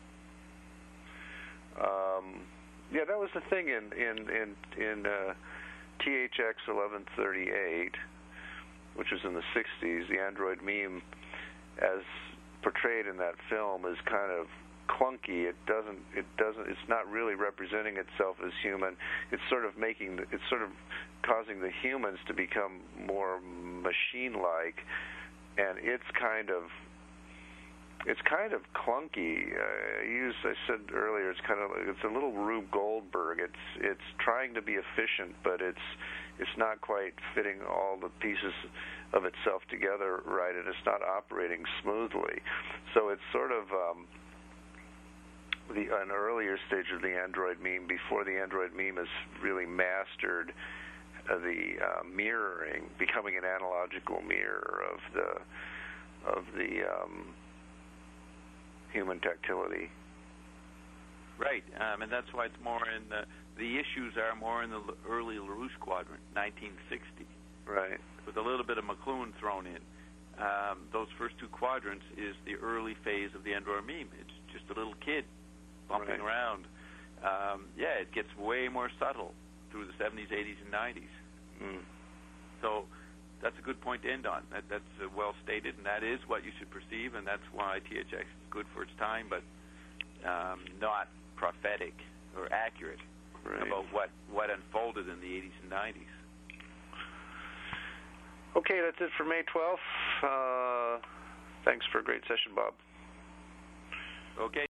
Um, yeah, that was the thing in in in, in uh, T H X eleven thirty-eight, which was in the sixties. The Android meme, as portrayed in that film, is kind of clunky. It doesn't. It doesn't. It's not really representing itself as human. It's sort of making. It's sort of causing the humans to become more machine-like, and it's kind of. It's kind of clunky. Uh, I used. I said earlier. It's kind of. It's a little Rube Goldberg. It's. It's trying to be efficient, but it's. It's not quite fitting all the pieces of itself together right, and it's not operating smoothly. So it's sort of. Um, The, an earlier stage of the Android meme, before the Android meme has really mastered uh, the uh, mirroring, becoming an analogical mirror of the of the um, human tactility. Right, um, and that's why it's more in the, the issues are more in the l- early LaRouche quadrant, nineteen sixty. Right. With a little bit of McLuhan thrown in. Um, those first two quadrants is the early phase of the Endor meme. It's just a little kid bumping Right. around. Um, yeah, it gets way more subtle through the seventies, eighties, and nineties. Mm. So that's a good point to end on. That, that's uh, well stated, and that is what you should perceive, and that's why T H X is good for its time, but um, not prophetic or accurate Right. about what, what unfolded in the eighties and nineties. Okay, that's it for May twelfth. Uh, thanks for a great session, Bob. Okay.